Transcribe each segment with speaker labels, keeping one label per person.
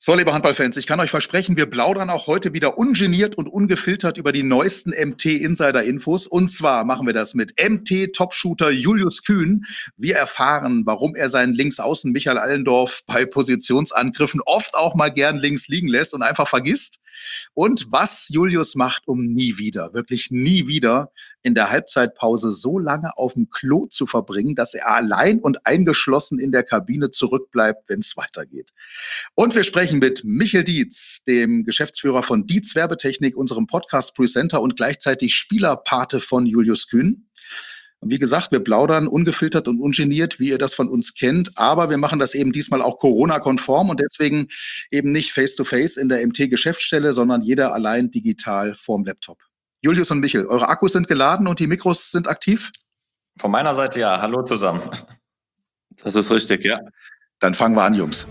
Speaker 1: So, liebe Handballfans, ich kann euch versprechen, wir plaudern auch heute wieder ungeniert und ungefiltert über die neuesten MT-Insider-Infos. Und zwar machen wir das mit MT-Topshooter Julius Kühn. Wir erfahren, warum er seinen Linksaußen Michael Allendorf bei Positionsangriffen oft auch mal gern links liegen lässt und einfach vergisst. Und was Julius macht, um nie wieder, wirklich nie wieder in der Halbzeitpause so lange auf dem Klo zu verbringen, dass er allein und eingeschlossen in der Kabine zurückbleibt, wenn es weitergeht. Und wir sprechen mit Michel Dietz, dem Geschäftsführer von Dietz Werbetechnik, unserem Podcast-Presenter und gleichzeitig Spielerpate von Julius Kühn. Und wie gesagt, wir plaudern ungefiltert und ungeniert, wie ihr das von uns kennt, aber wir machen das eben diesmal auch Corona-konform und deswegen eben nicht face-to-face in der MT-Geschäftsstelle, sondern jeder allein digital vorm Laptop. Julius und Michel, eure Akkus sind geladen und die Mikros sind aktiv?
Speaker 2: Von meiner Seite ja. Hallo zusammen.
Speaker 3: Das ist richtig, ja.
Speaker 1: Dann fangen wir an, Jungs.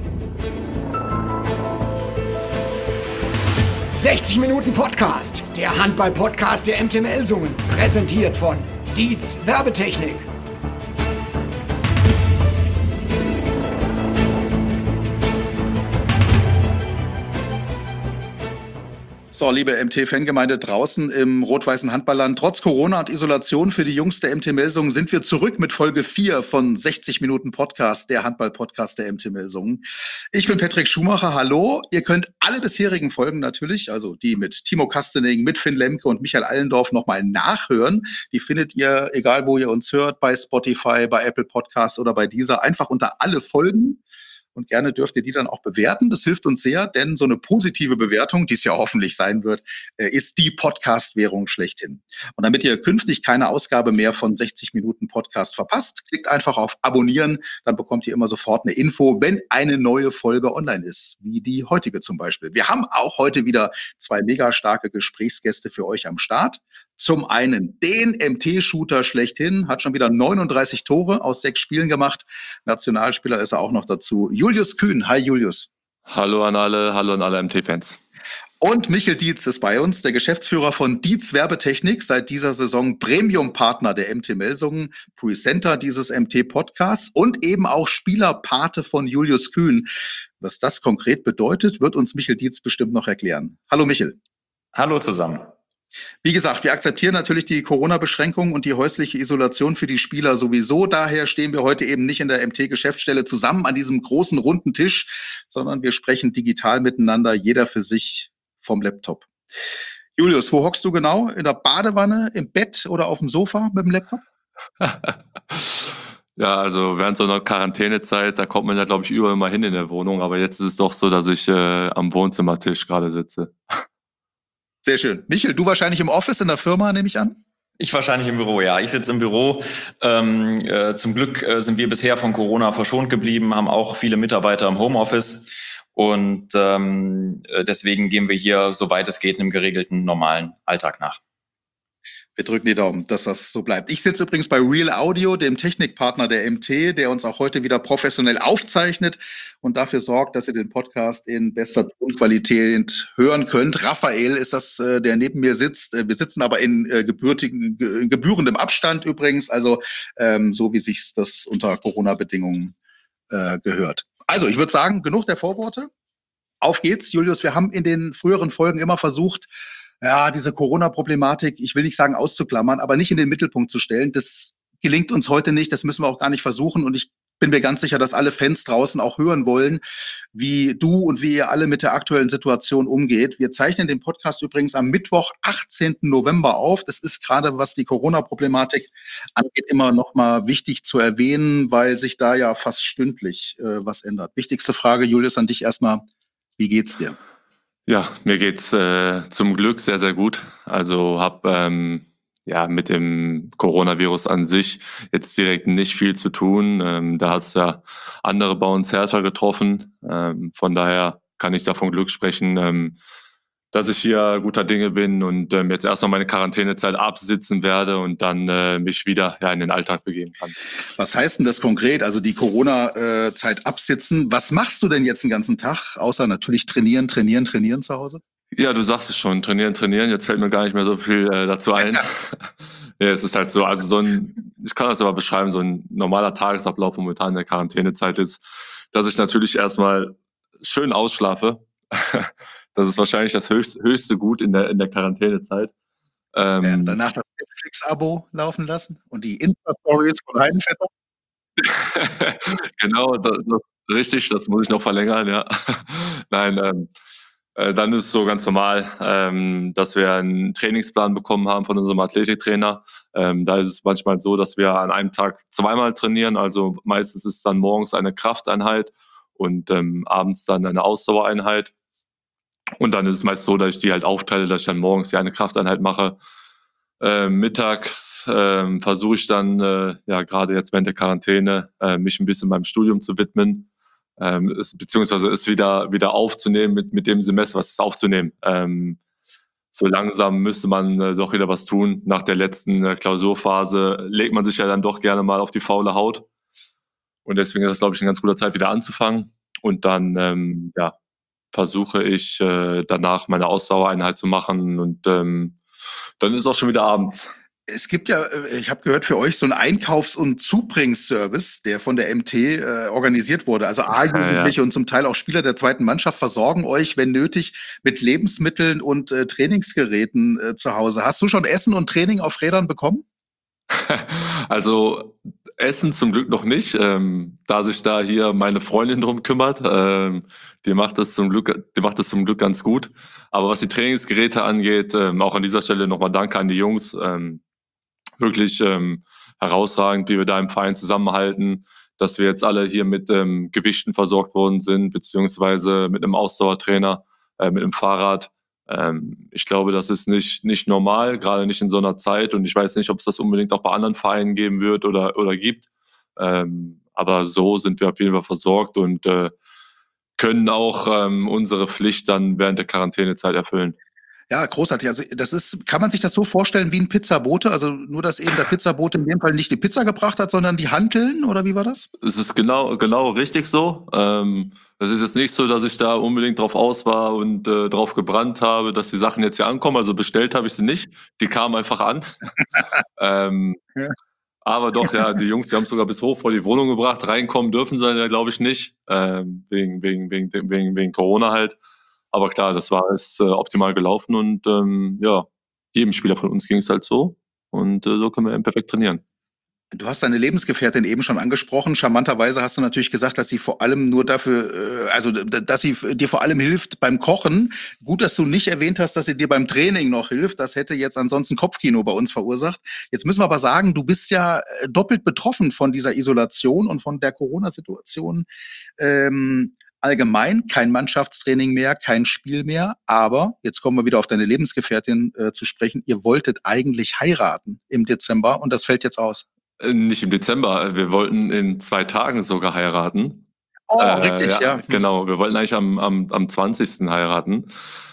Speaker 4: 60 Minuten Podcast, der Handball-Podcast der MT Melsungen, präsentiert von Dietz Werbetechnik.
Speaker 1: So, liebe MT-Fangemeinde draußen im rot-weißen Handballland, trotz Corona und Isolation für die Jungs der MT Melsungen sind wir zurück mit Folge 4 von 60 Minuten Podcast, der Handball-Podcast der MT Melsungen. Ich bin Patrick Schumacher, hallo. Ihr könnt alle bisherigen Folgen natürlich, also die mit Timo Kastening, mit Finn Lemke und Michael Allendorf nochmal nachhören. Die findet ihr, egal wo ihr uns hört, bei Spotify, bei Apple Podcasts oder bei Deezer, einfach unter alle Folgen. Und gerne dürft ihr die dann auch bewerten. Das hilft uns sehr, denn so eine positive Bewertung, die es ja hoffentlich sein wird, ist die Podcast-Währung schlechthin. Und damit ihr künftig keine Ausgabe mehr von 60 Minuten Podcast verpasst, klickt einfach auf Abonnieren. Dann bekommt ihr immer sofort eine Info, wenn eine neue Folge online ist, wie die heutige zum Beispiel. Wir haben auch heute wieder 2 mega starke Gesprächsgäste für euch am Start. Zum einen den MT-Shooter schlechthin, hat schon wieder 39 Tore aus 6 Spielen gemacht. Nationalspieler ist er auch noch dazu. Julius Kühn. Hi Julius.
Speaker 3: Hallo an alle MT-Fans.
Speaker 1: Und Michel Dietz ist bei uns, der Geschäftsführer von Dietz Werbetechnik, seit dieser Saison Premium-Partner der MT Melsungen, Presenter dieses MT-Podcasts und eben auch Spielerpate von Julius Kühn. Was das konkret bedeutet, wird uns Michel Dietz bestimmt noch erklären. Hallo Michel.
Speaker 2: Hallo zusammen.
Speaker 1: Wie gesagt, wir akzeptieren natürlich die Corona-Beschränkungen und die häusliche Isolation für die Spieler sowieso. Daher stehen wir heute eben nicht in der MT-Geschäftsstelle zusammen an diesem großen runden Tisch, sondern wir sprechen digital miteinander, jeder für sich vom Laptop. Julius, wo hockst du genau? In der Badewanne, im Bett oder auf dem Sofa mit dem Laptop?
Speaker 3: Ja, also während so einer Quarantänezeit, da kommt man ja, glaube ich, überall mal hin in der Wohnung. Aber jetzt ist es doch so, dass ich am Wohnzimmertisch gerade sitze.
Speaker 1: Sehr schön. Michel, du wahrscheinlich im Office in der Firma, nehme ich an?
Speaker 2: Ich wahrscheinlich im Büro, ja. Ich sitze im Büro. Zum Glück sind wir bisher von Corona verschont geblieben, haben auch viele Mitarbeiter im Homeoffice. Und deswegen gehen wir hier, soweit es geht, einem geregelten, normalen Alltag nach.
Speaker 1: Wir drücken die Daumen, dass das so bleibt. Ich sitze übrigens bei Real Audio, dem Technikpartner der MT, der uns auch heute wieder professionell aufzeichnet und dafür sorgt, dass ihr den Podcast in bester Tonqualität hören könnt. Raphael ist das, der neben mir sitzt. Wir sitzen aber in gebührendem Abstand übrigens, also so wie sich das unter Corona-Bedingungen gehört. Also ich würde sagen, genug der Vorworte. Auf geht's, Julius. Wir haben in den früheren Folgen immer versucht, ja, diese Corona-Problematik, ich will nicht sagen auszuklammern, aber nicht in den Mittelpunkt zu stellen. Das gelingt uns heute nicht, das müssen wir auch gar nicht versuchen. Und ich bin mir ganz sicher, dass alle Fans draußen auch hören wollen, wie du und wie ihr alle mit der aktuellen Situation umgeht. Wir zeichnen den Podcast übrigens am Mittwoch, 18. November auf. Das ist gerade, was die Corona-Problematik angeht, immer noch mal wichtig zu erwähnen, weil sich da ja fast stündlich was ändert. Wichtigste Frage, Julius, an dich erstmal. Wie geht's dir?
Speaker 3: Ja, mir geht's zum Glück sehr, sehr gut. Also habe mit dem Coronavirus an sich jetzt direkt nicht viel zu tun. Da hat's ja andere bei uns härter getroffen. Von daher kann ich davon Glück sprechen, dass ich hier guter Dinge bin und jetzt erstmal meine Quarantänezeit absitzen werde und dann mich wieder in den Alltag begeben kann.
Speaker 1: Was heißt denn das konkret? Also die Corona-Zeit absitzen. Was machst du denn jetzt den ganzen Tag, außer natürlich trainieren zu Hause?
Speaker 3: Ja, du sagst es schon, trainieren. Jetzt fällt mir gar nicht mehr so viel dazu ein. Ja, es ist halt so, also ich kann das aber beschreiben, so ein normaler Tagesablauf momentan in der Quarantänezeit ist, dass ich natürlich erstmal schön ausschlafe. Das ist wahrscheinlich das höchste Gut in der Quarantänezeit.
Speaker 1: Danach das Netflix-Abo laufen lassen und die Insta-Stories von Heidenstätter.
Speaker 3: Genau, richtig, das muss ich noch verlängern, ja. Nein, dann ist es so ganz normal, dass wir einen Trainingsplan bekommen haben von unserem Athletiktrainer. Da ist es manchmal so, dass wir an einem Tag zweimal trainieren. Also meistens ist es dann morgens eine Krafteinheit und abends dann eine Ausdauereinheit. Und dann ist es meist so, dass ich die halt aufteile, dass ich dann morgens die eine Krafteinheit mache. Mittags versuche ich dann, ja, gerade jetzt während der Quarantäne, mich ein bisschen meinem Studium zu widmen, beziehungsweise es wieder aufzunehmen mit dem Semester, was ist aufzunehmen. So langsam müsste man doch wieder was tun. Nach der letzten Klausurphase legt man sich ja dann doch gerne mal auf die faule Haut. Und deswegen ist das, glaube ich, ein ganz guter Zeit, wieder anzufangen. Und dann, ja, versuche ich danach meine Ausdauereinheit zu machen und dann ist auch schon wieder Abend.
Speaker 1: Es gibt ja, ich habe gehört, für euch so einen Einkaufs- und Zubringservice, der von der MT organisiert wurde. Also A-Jugendliche
Speaker 3: Ja.
Speaker 1: und zum Teil auch Spieler der zweiten Mannschaft versorgen euch, wenn nötig, mit Lebensmitteln und Trainingsgeräten zu Hause. Hast du schon Essen und Training auf Rädern bekommen?
Speaker 3: Also Essen zum Glück noch nicht, da sich da hier meine Freundin drum kümmert. Die macht das zum Glück ganz gut. Aber was die Trainingsgeräte angeht, auch an dieser Stelle nochmal Danke an die Jungs. Wirklich herausragend, wie wir da im Verein zusammenhalten, dass wir jetzt alle hier mit Gewichten versorgt worden sind, beziehungsweise mit einem Ausdauertrainer, mit einem Fahrrad. Ich glaube, das ist nicht normal, gerade nicht in so einer Zeit. Und ich weiß nicht, ob es das unbedingt auch bei anderen Vereinen geben wird oder gibt. Aber so sind wir auf jeden Fall versorgt und können auch unsere Pflicht dann während der Quarantänezeit erfüllen.
Speaker 1: Ja, großartig. Also kann man sich das so vorstellen wie ein Pizzabote? Also nur, dass eben der Pizzabote in dem Fall nicht die Pizza gebracht hat, sondern die Hanteln, oder wie war das?
Speaker 3: Es ist genau richtig so. Es ist jetzt nicht so, dass ich da unbedingt drauf aus war und drauf gebrannt habe, dass die Sachen jetzt hier ankommen. Also bestellt habe ich sie nicht. Die kamen einfach an. ähm,
Speaker 1: Ja.
Speaker 3: aber doch, ja, die Jungs, die haben es sogar bis hoch vor die Wohnung gebracht. Reinkommen dürfen sie ja, glaube ich, nicht. Wegen Corona halt. Aber klar, ist optimal gelaufen und ja, jedem Spieler von uns ging es halt so. Und so können wir eben perfekt trainieren.
Speaker 1: Du hast deine Lebensgefährtin eben schon angesprochen. Charmanterweise hast du natürlich gesagt, dass sie vor allem nur dafür, dass sie dir vor allem hilft beim Kochen. Gut, dass du nicht erwähnt hast, dass sie dir beim Training noch hilft. Das hätte jetzt ansonsten Kopfkino bei uns verursacht. Jetzt müssen wir aber sagen, du bist ja doppelt betroffen von dieser Isolation und von der Corona-Situation. Allgemein kein Mannschaftstraining mehr, kein Spiel mehr. Aber jetzt kommen wir wieder auf deine Lebensgefährtin zu sprechen. Ihr wolltet eigentlich heiraten im Dezember und das fällt jetzt aus.
Speaker 3: Nicht im Dezember, wir wollten in 2 Tagen sogar heiraten.
Speaker 1: Oh, richtig, ja.
Speaker 3: Genau, wir wollten eigentlich am 20. heiraten.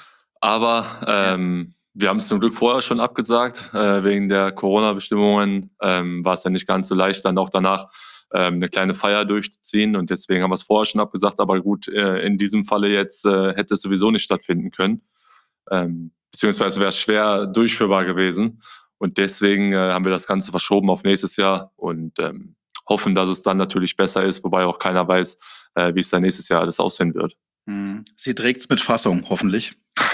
Speaker 3: Aber wir haben es zum Glück vorher schon abgesagt. Wegen der Corona-Bestimmungen war es ja nicht ganz so leicht, dann auch danach eine kleine Feier durchzuziehen. Und deswegen haben wir es vorher schon abgesagt. Aber gut, in diesem Falle jetzt hätte es sowieso nicht stattfinden können. Beziehungsweise wäre es schwer durchführbar gewesen. Und deswegen haben wir das Ganze verschoben auf nächstes Jahr und hoffen, dass es dann natürlich besser ist, wobei auch keiner weiß, wie es dann nächstes Jahr alles aussehen wird.
Speaker 1: Sie trägt's mit Fassung, hoffentlich.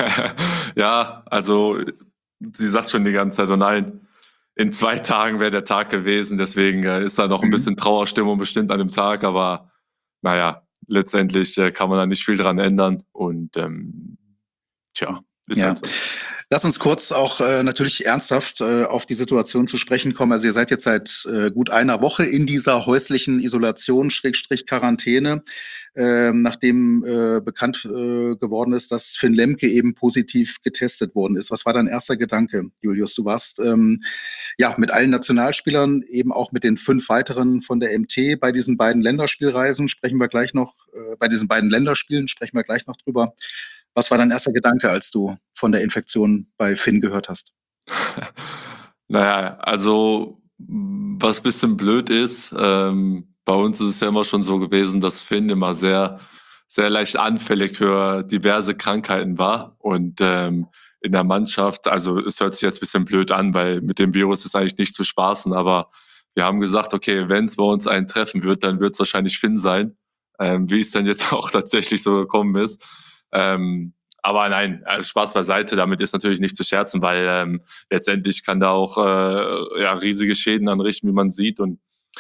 Speaker 3: Ja, also sie sagt schon die ganze Zeit, oh nein, in 2 Tagen wäre der Tag gewesen, deswegen ist da noch ein bisschen Trauerstimmung bestimmt an dem Tag, aber naja, letztendlich kann man da nicht viel dran ändern und tja, ist
Speaker 1: Ja.
Speaker 3: halt so.
Speaker 1: Lass uns kurz auch natürlich ernsthaft auf die Situation zu sprechen kommen. Also ihr seid jetzt seit gut einer Woche in dieser häuslichen Isolation, Schrägstrich Quarantäne, nachdem bekannt geworden ist, dass Finn Lemke eben positiv getestet worden ist. Was war dein erster Gedanke, Julius? Du warst ja mit allen Nationalspielern, eben auch mit den 5 weiteren von der MT bei diesen beiden Länderspielreisen sprechen wir gleich noch, bei diesen beiden Länderspielen sprechen wir gleich noch drüber. Was war dein erster Gedanke, als du von der Infektion bei Finn gehört hast?
Speaker 3: Naja, also was ein bisschen blöd ist, bei uns ist es ja immer schon so gewesen, dass Finn immer sehr, sehr leicht anfällig für diverse Krankheiten war. Und in der Mannschaft, also es hört sich jetzt ein bisschen blöd an, weil mit dem Virus ist eigentlich nicht zu spaßen, aber wir haben gesagt, okay, wenn es bei uns einen treffen wird, dann wird es wahrscheinlich Finn sein. wie es dann jetzt auch tatsächlich so gekommen ist. Aber nein, also Spaß beiseite, damit ist natürlich nicht zu scherzen, weil letztendlich kann da auch riesige Schäden anrichten, wie man sieht. Und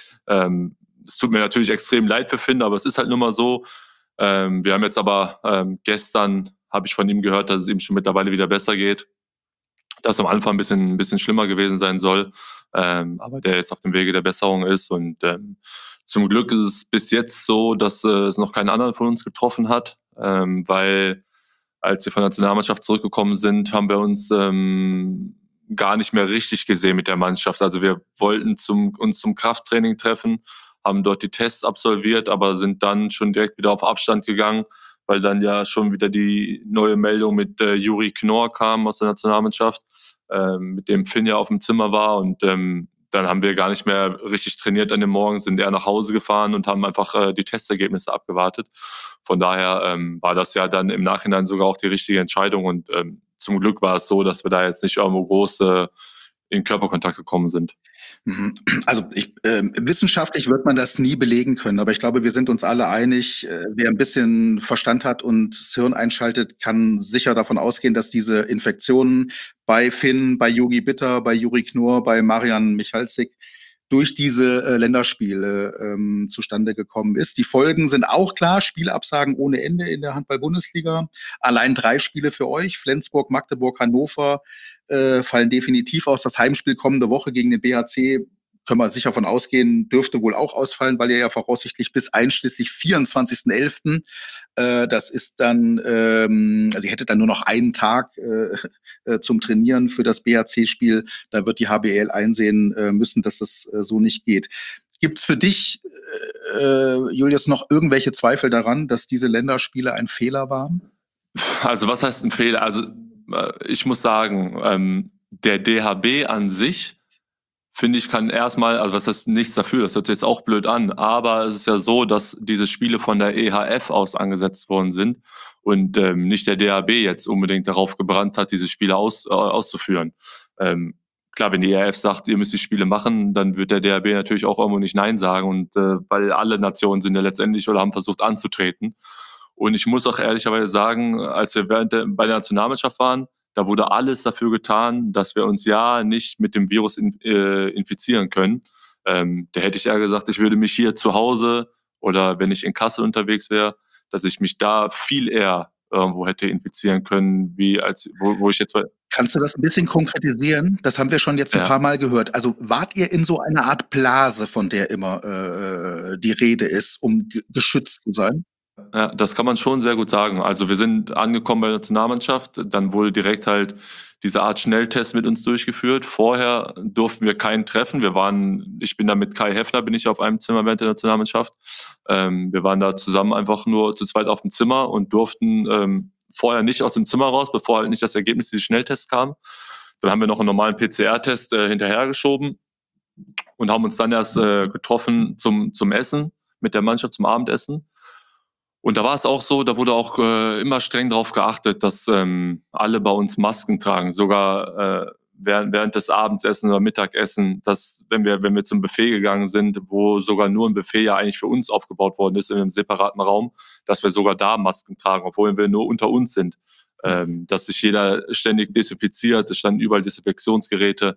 Speaker 3: es tut mir natürlich extrem leid für Finn, aber es ist halt nun mal so. Wir haben jetzt aber gestern, habe ich von ihm gehört, dass es ihm schon mittlerweile wieder besser geht. Dass am Anfang ein bisschen schlimmer gewesen sein soll, aber der jetzt auf dem Wege der Besserung ist. Und zum Glück ist es bis jetzt so, dass es noch keinen anderen von uns getroffen hat, weil als wir von der Nationalmannschaft zurückgekommen sind, haben wir uns gar nicht mehr richtig gesehen mit der Mannschaft. Also wir wollten uns zum Krafttraining treffen, haben dort die Tests absolviert, aber sind dann schon direkt wieder auf Abstand gegangen, weil dann ja schon wieder die neue Meldung mit Juri Knorr kam aus der Nationalmannschaft, mit dem Finn ja auf dem Zimmer war. Und dann haben wir gar nicht mehr richtig trainiert an dem Morgen, sind eher nach Hause gefahren und haben einfach die Testergebnisse abgewartet. Von daher war das ja dann im Nachhinein sogar auch die richtige Entscheidung. Und zum Glück war es so, dass wir da jetzt nicht irgendwo groß in Körperkontakt gekommen sind.
Speaker 1: Also wissenschaftlich wird man das nie belegen können, aber ich glaube, wir sind uns alle einig, wer ein bisschen Verstand hat und das Hirn einschaltet, kann sicher davon ausgehen, dass diese Infektionen bei Finn, bei Yogi Bitter, bei Juri Knorr, bei Marian Michalzik durch diese Länderspiele zustande gekommen ist. Die Folgen sind auch klar, Spielabsagen ohne Ende in der Handball-Bundesliga. Allein 3 Spiele für euch, Flensburg, Magdeburg, Hannover, fallen definitiv aus. Das Heimspiel kommende Woche gegen den BHC, können wir sicher von ausgehen, dürfte wohl auch ausfallen, weil ihr ja voraussichtlich bis einschließlich 24.11. Das ist dann, also ihr hättet dann nur noch einen Tag zum Trainieren für das BHC-Spiel. Da wird die HBL einsehen müssen, dass das so nicht geht. Gibt es für dich, Julius, noch irgendwelche Zweifel daran, dass diese Länderspiele ein Fehler waren?
Speaker 3: Also was heißt ein Fehler? Also ich muss sagen, der DHB an sich, finde ich, kann erstmal, also was heißt nichts dafür, das hört sich jetzt auch blöd an, aber es ist ja so, dass diese Spiele von der EHF aus angesetzt worden sind und nicht der DHB jetzt unbedingt darauf gebrannt hat, diese Spiele auszuführen. Klar, wenn die EHF sagt, ihr müsst die Spiele machen, dann wird der DHB natürlich auch irgendwo nicht Nein sagen und weil alle Nationen sind ja letztendlich oder haben versucht anzutreten. Und ich muss auch ehrlicherweise sagen, als wir bei der Nationalmannschaft waren, da wurde alles dafür getan, dass wir uns ja nicht mit dem Virus infizieren können. Da hätte ich eher gesagt, ich würde mich hier zu Hause oder wenn ich in Kassel unterwegs wäre, dass ich mich da viel eher irgendwo hätte infizieren können, wie als wo ich jetzt.
Speaker 1: Kannst du das ein bisschen konkretisieren? Das haben wir schon jetzt ein paar Mal gehört. Also wart ihr in so einer Art Blase, von der immer die Rede ist, um geschützt zu sein?
Speaker 3: Ja, das kann man schon sehr gut sagen. Also wir sind angekommen bei der Nationalmannschaft, dann wurde direkt halt diese Art Schnelltest mit uns durchgeführt. Vorher durften wir keinen treffen. Ich bin da mit Kai Heffner, bin ich auf einem Zimmer während der Nationalmannschaft. Wir waren da zusammen einfach nur zu zweit auf dem Zimmer und durften vorher nicht aus dem Zimmer raus, bevor halt nicht das Ergebnis dieses Schnelltests kam. Dann haben wir noch einen normalen PCR-Test hinterhergeschoben und haben uns dann erst getroffen zum Essen mit der Mannschaft, zum Abendessen. Und da war es auch so, da wurde auch immer streng darauf geachtet, dass alle bei uns Masken tragen, sogar während des Abendessens oder Mittagessen, dass wenn wir zum Buffet gegangen sind, wo sogar nur ein Buffet ja eigentlich für uns aufgebaut worden ist in einem separaten Raum, dass wir sogar da Masken tragen, obwohl wir nur unter uns sind. Dass sich jeder ständig desinfiziert, es standen überall Desinfektionsgeräte.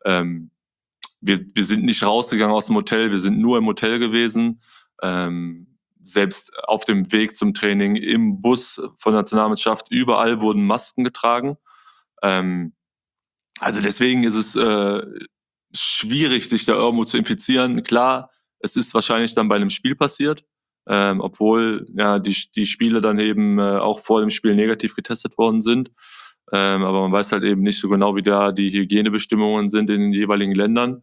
Speaker 3: Wir sind nicht rausgegangen aus dem Hotel, wir sind nur im Hotel gewesen. Selbst auf dem Weg zum Training, im Bus von der Nationalmannschaft, überall wurden Masken getragen. Also deswegen ist es schwierig, sich da irgendwo zu infizieren. Klar, es ist wahrscheinlich dann bei einem Spiel passiert, obwohl ja die Spiele dann eben auch vor dem Spiel negativ getestet worden sind. Aber man weiß halt eben nicht so genau, wie da die Hygienebestimmungen sind in den jeweiligen Ländern.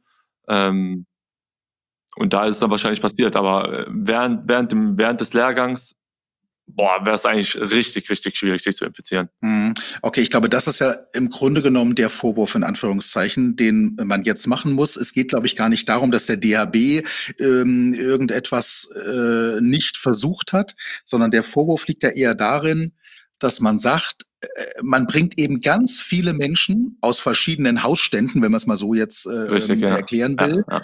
Speaker 3: Und da ist es dann wahrscheinlich passiert. Aber während des Lehrgangs, wäre es eigentlich richtig, richtig schwierig, sich zu infizieren.
Speaker 1: Okay, ich glaube, das ist ja im Grunde genommen der Vorwurf in Anführungszeichen, den man jetzt machen muss. Es geht, glaube ich, gar nicht darum, dass der DHB irgendetwas nicht versucht hat, sondern der Vorwurf liegt ja eher darin, dass man sagt, man bringt eben ganz viele Menschen aus verschiedenen Hausständen, wenn man es mal so jetzt erklären will,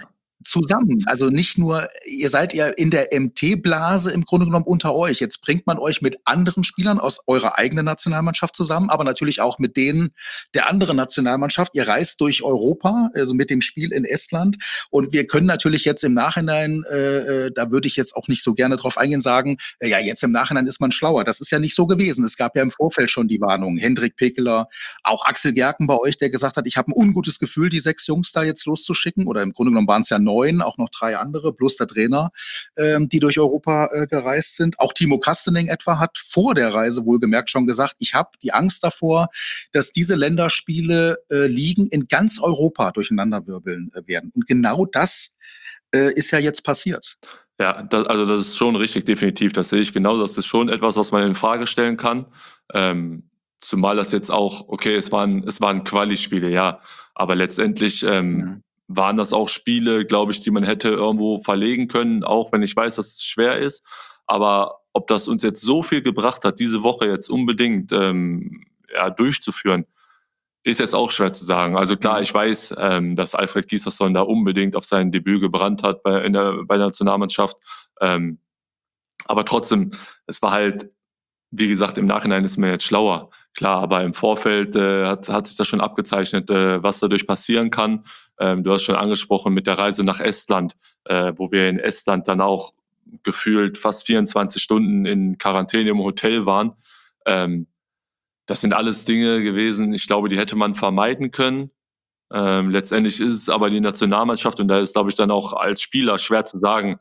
Speaker 1: zusammen. Also nicht nur, ihr seid ja in der MT-Blase im Grunde genommen unter euch. Jetzt bringt man euch mit anderen Spielern aus eurer eigenen Nationalmannschaft zusammen, aber natürlich auch mit denen der anderen Nationalmannschaft. Ihr reist durch Europa, also mit dem Spiel in Estland. Und wir können natürlich jetzt im Nachhinein, da würde ich jetzt auch nicht so gerne drauf eingehen, sagen, ja, jetzt im Nachhinein ist man schlauer. Das ist ja nicht so gewesen. Es gab ja im Vorfeld schon die Warnung. Hendrik Pekeler, auch Axel Gerken bei euch, der gesagt hat, ich habe ein ungutes Gefühl, die 6 Jungs da jetzt loszuschicken. Oder im Grunde genommen waren es ja 9, auch noch 3 andere, plus der Trainer, die durch Europa gereist sind. Auch Timo Kastening etwa hat vor der Reise wohlgemerkt schon gesagt, ich habe die Angst davor, dass diese Länderspiele Ligen in ganz Europa durcheinanderwirbeln werden. Und genau das ist ja jetzt passiert.
Speaker 3: Ja, das ist schon richtig, definitiv. Das sehe ich genauso. Das ist schon etwas, was man in Frage stellen kann. Zumal das jetzt auch, okay, es waren Quali-Spiele, ja. Aber letztendlich waren das auch Spiele, glaube ich, die man hätte irgendwo verlegen können, auch wenn ich weiß, dass es schwer ist. Aber ob das uns jetzt so viel gebracht hat, diese Woche jetzt unbedingt durchzuführen, ist jetzt auch schwer zu sagen. Also klar, ich weiß, dass Alfred Gislason da unbedingt auf sein Debüt gebrannt hat bei der Nationalmannschaft. Aber trotzdem, es war halt, wie gesagt, im Nachhinein ist man jetzt schlauer. Klar, aber im Vorfeld hat sich das schon abgezeichnet, was dadurch passieren kann. Du hast schon angesprochen mit der Reise nach Estland, wo wir in Estland dann auch gefühlt fast 24 Stunden in Quarantäne im Hotel waren. Das sind alles Dinge gewesen, ich glaube, die hätte man vermeiden können. Letztendlich ist es aber die Nationalmannschaft und da ist, glaube ich, dann auch als Spieler schwer zu sagen,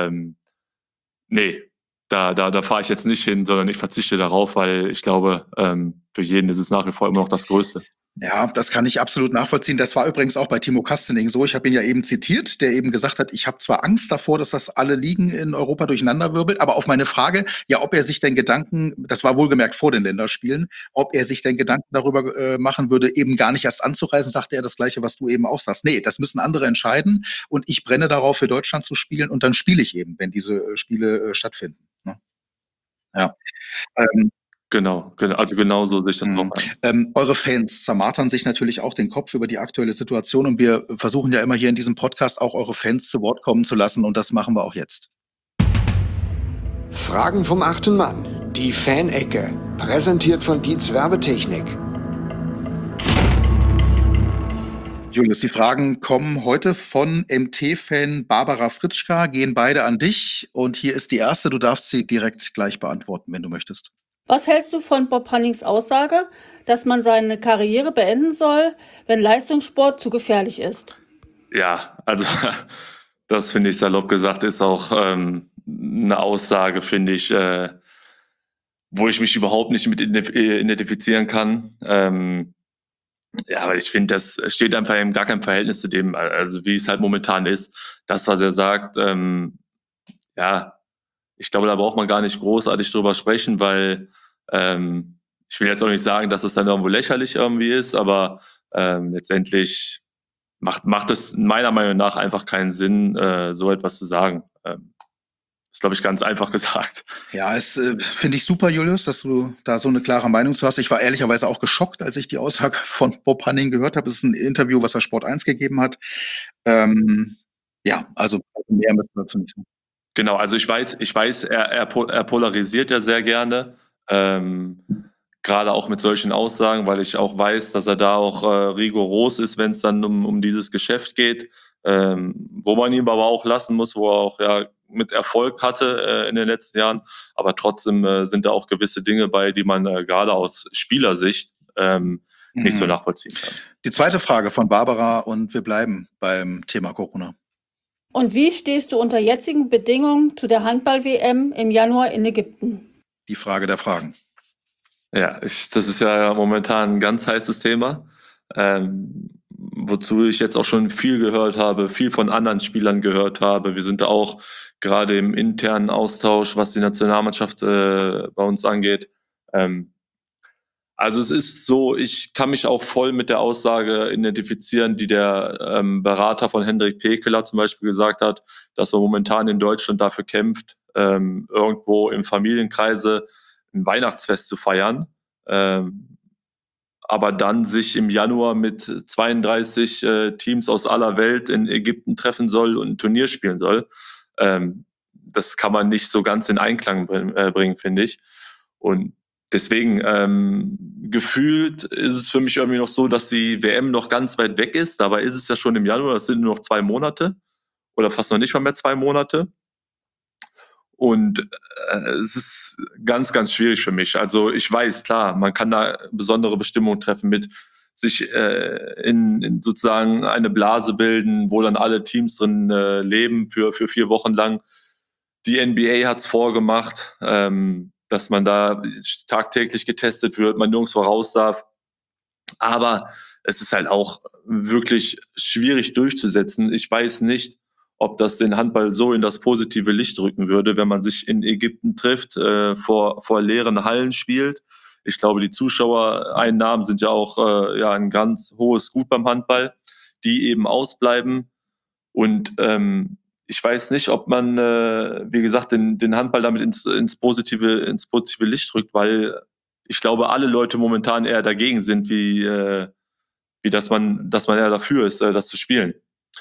Speaker 3: nee, da fahre ich jetzt nicht hin, sondern ich verzichte darauf, weil ich glaube, für jeden ist es nach wie vor immer noch das Größte.
Speaker 1: Ja, das kann ich absolut nachvollziehen. Das war übrigens auch bei Timo Kastening so. Ich habe ihn ja eben zitiert, der eben gesagt hat, ich habe zwar Angst davor, dass das alle Ligen in Europa durcheinanderwirbelt, aber auf meine Frage, ja, ob er sich denn Gedanken, das war wohlgemerkt vor den Länderspielen, ob er sich denn Gedanken darüber machen würde, eben gar nicht erst anzureisen, sagte er das Gleiche, was du eben auch sagst. Nee, das müssen andere entscheiden und ich brenne darauf, für Deutschland zu spielen und dann spiele ich eben, wenn diese Spiele stattfinden. Ne? Ja.
Speaker 3: Genau. Also genau so sehe ich das auch an.
Speaker 1: Eure Fans zermartern sich natürlich auch den Kopf über die aktuelle Situation und wir versuchen ja immer hier in diesem Podcast auch eure Fans zu Wort kommen zu lassen und das machen wir auch jetzt.
Speaker 4: Fragen vom 8. Mann. Die Fan-Ecke. Präsentiert von Dietz Werbetechnik.
Speaker 1: Julius, die Fragen kommen heute von MT-Fan Barbara Fritschka, gehen beide an dich und hier ist die erste, du darfst sie direkt gleich beantworten, wenn du möchtest.
Speaker 5: Was hältst du von Bob Hannings Aussage, dass man seine Karriere beenden soll, wenn Leistungssport zu gefährlich ist?
Speaker 3: Ja, also das finde ich salopp gesagt, ist auch eine Aussage, finde ich, wo ich mich überhaupt nicht mit identifizieren kann. Ja, weil ich finde, das steht einfach in gar keinem Verhältnis zu dem, also wie es halt momentan ist. Das, was er sagt, ja, ich glaube, da braucht man gar nicht großartig drüber sprechen, weil ich will jetzt auch nicht sagen, dass es dann irgendwo lächerlich irgendwie ist, aber letztendlich macht es meiner Meinung nach einfach keinen Sinn, so etwas zu sagen. Ist, glaube ich, ganz einfach gesagt.
Speaker 1: Ja, es finde ich super, Julius, dass du da so eine klare Meinung zu hast. Ich war ehrlicherweise auch geschockt, als ich die Aussage von Bob Hanning gehört habe. Es ist ein Interview, was er Sport 1 gegeben hat. Ja, also mehr müssen wir dazu nicht sagen.
Speaker 3: Genau, also ich weiß, er polarisiert ja sehr gerne, gerade auch mit solchen Aussagen, weil ich auch weiß, dass er da auch rigoros ist, wenn es dann um dieses Geschäft geht, wo man ihn aber auch lassen muss, wo er auch ja mit Erfolg hatte in den letzten Jahren, aber trotzdem sind da auch gewisse Dinge bei, die man gerade aus Spielersicht nicht so nachvollziehen kann.
Speaker 1: Die zweite Frage von Barbara und wir bleiben beim Thema Corona.
Speaker 5: Und wie stehst du unter jetzigen Bedingungen zu der Handball-WM im Januar in Ägypten?
Speaker 1: Die Frage der Fragen.
Speaker 3: Ja, das ist ja momentan ein ganz heißes Thema, wozu ich jetzt auch schon viel gehört habe, viel von anderen Spielern gehört habe. Wir sind da auch gerade im internen Austausch, was die Nationalmannschaft bei uns angeht. Also es ist so, ich kann mich auch voll mit der Aussage identifizieren, die der Berater von Hendrik Pekeler zum Beispiel gesagt hat, dass man momentan in Deutschland dafür kämpft, irgendwo im Familienkreise ein Weihnachtsfest zu feiern. aber dann sich im Januar mit 32 Teams aus aller Welt in Ägypten treffen soll und ein Turnier spielen soll. Das kann man nicht so ganz in Einklang bringen, finde ich. Und deswegen gefühlt ist es für mich irgendwie noch so, dass die WM noch ganz weit weg ist. Dabei ist es ja schon im Januar, das sind nur noch 2 Monate oder fast noch nicht mal mehr 2 Monate. Und es ist ganz, ganz schwierig für mich. Also ich weiß, klar, man kann da besondere Bestimmungen treffen mit sich in sozusagen eine Blase bilden, wo dann alle Teams drin leben für 4 Wochen lang. Die NBA hat's vorgemacht, dass man da tagtäglich getestet wird, man nirgendwo raus darf. Aber es ist halt auch wirklich schwierig durchzusetzen. Ich weiß nicht, ob das den Handball so in das positive Licht rücken würde, wenn man sich in Ägypten trifft, vor leeren Hallen spielt. Ich glaube, die Zuschauereinnahmen sind ja auch ein ganz hohes Gut beim Handball, die eben ausbleiben. Und ich weiß nicht, ob man, wie gesagt, den Handball damit ins positive Licht rückt, weil ich glaube, alle Leute momentan eher dagegen sind, wie dass man eher dafür ist, das zu spielen.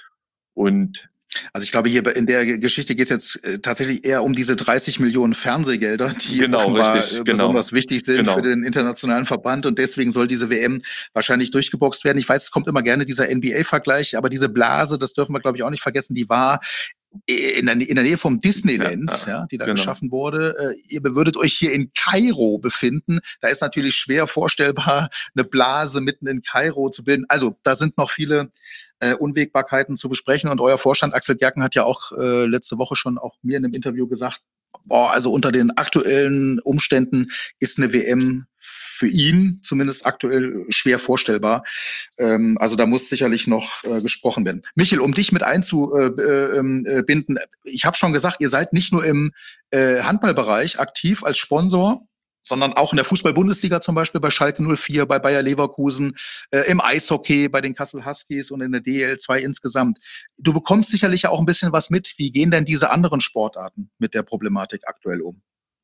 Speaker 3: Und
Speaker 1: also ich glaube, hier in der Geschichte geht es jetzt tatsächlich eher um diese 30 Millionen Fernsehgelder, die offenbar besonders wichtig sind für den internationalen Verband. Und deswegen soll diese WM wahrscheinlich durchgeboxt werden. Ich weiß, es kommt immer gerne dieser NBA-Vergleich, aber diese Blase, das dürfen wir, glaube ich, auch nicht vergessen, die war in der Nähe vom Disneyland, die da geschaffen wurde. Ihr würdet euch hier in Kairo befinden. Da ist natürlich schwer vorstellbar, eine Blase mitten in Kairo zu bilden. Also da sind noch viele Unwägbarkeiten zu besprechen. Und euer Vorstand Axel Gerken hat ja auch letzte Woche schon auch mir in einem Interview gesagt, also unter den aktuellen Umständen ist eine WM für ihn zumindest aktuell schwer vorstellbar. Also da muss sicherlich noch gesprochen werden. Michel, um dich mit einzubinden, ich habe schon gesagt, ihr seid nicht nur im Handballbereich aktiv als Sponsor, sondern auch in der Fußball-Bundesliga zum Beispiel bei Schalke 04, bei Bayer Leverkusen, im Eishockey bei den Kassel Huskies und in der DL2 insgesamt. Du bekommst sicherlich ja auch ein bisschen was mit. Wie gehen denn diese anderen Sportarten mit der Problematik aktuell um?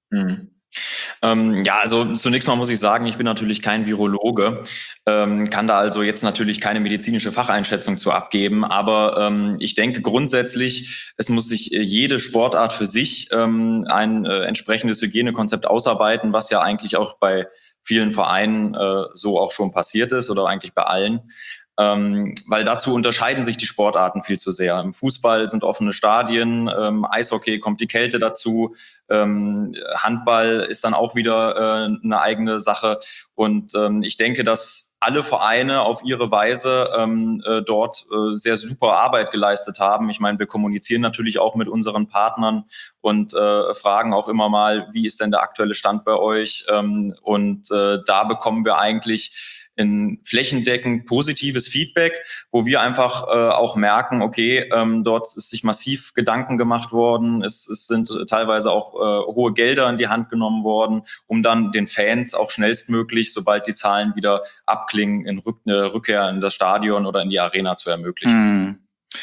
Speaker 2: Also zunächst mal muss ich sagen, ich bin natürlich kein Virologe, kann da also jetzt natürlich keine medizinische Facheinschätzung zu abgeben, aber ich denke grundsätzlich, es muss sich jede Sportart für sich ein entsprechendes Hygienekonzept ausarbeiten, was ja eigentlich auch bei vielen Vereinen so auch schon passiert ist oder eigentlich bei allen. Weil dazu unterscheiden sich die Sportarten viel zu sehr. Im Fußball sind offene Stadien, Eishockey kommt die Kälte dazu, Handball ist dann auch wieder eine eigene Sache. Und ich denke, dass alle Vereine auf ihre Weise dort sehr super Arbeit geleistet haben. Ich meine, wir kommunizieren natürlich auch mit unseren Partnern und fragen auch immer mal, wie ist denn der aktuelle Stand bei euch? Und da bekommen wir eigentlich in flächendeckend positives Feedback, wo wir einfach auch merken, okay, dort ist sich massiv Gedanken gemacht worden, es sind teilweise auch hohe Gelder in die Hand genommen worden, um dann den Fans auch schnellstmöglich, sobald die Zahlen wieder abklingen, eine Rückkehr in das Stadion oder in die Arena zu ermöglichen.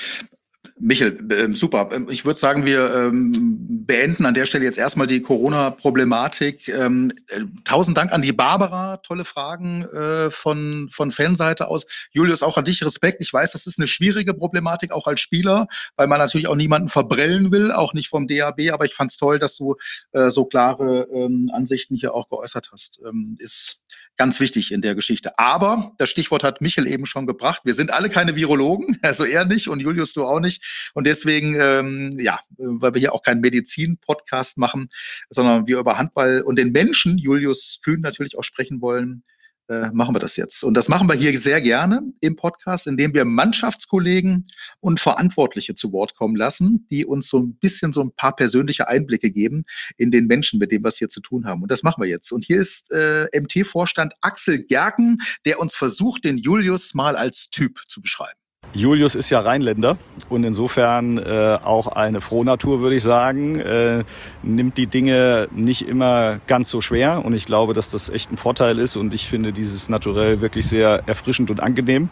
Speaker 1: Michel, super. Ich würde sagen, wir beenden an der Stelle jetzt erstmal die Corona-Problematik. 1000 Dank an die Barbara, tolle Fragen von Fanseite aus. Julius, auch an dich Respekt. Ich weiß, das ist eine schwierige Problematik, auch als Spieler, weil man natürlich auch niemanden verbrellen will, auch nicht vom DHB, aber ich fand es toll, dass du so klare Ansichten hier auch geäußert hast. Ist ganz wichtig in der Geschichte. Aber das Stichwort hat Michel eben schon gebracht. Wir sind alle keine Virologen, also er nicht und Julius, du auch nicht. Und deswegen, weil wir hier auch keinen Medizin-Podcast machen, sondern wir über Handball und den Menschen, Julius Kühn, natürlich auch sprechen wollen, machen wir das jetzt. Und das machen wir hier sehr gerne im Podcast, indem wir Mannschaftskollegen und Verantwortliche zu Wort kommen lassen, die uns so ein paar persönliche Einblicke geben in den Menschen, mit dem wir es hier zu tun haben. Und das machen wir jetzt. Und hier ist MT-Vorstand Axel Gerken, der uns versucht, den Julius mal als Typ zu beschreiben.
Speaker 6: Julius ist ja Rheinländer und insofern auch eine Frohnatur, würde ich sagen, nimmt die Dinge nicht immer ganz so schwer und ich glaube, dass das echt ein Vorteil ist und ich finde dieses Naturell wirklich sehr erfrischend und angenehm.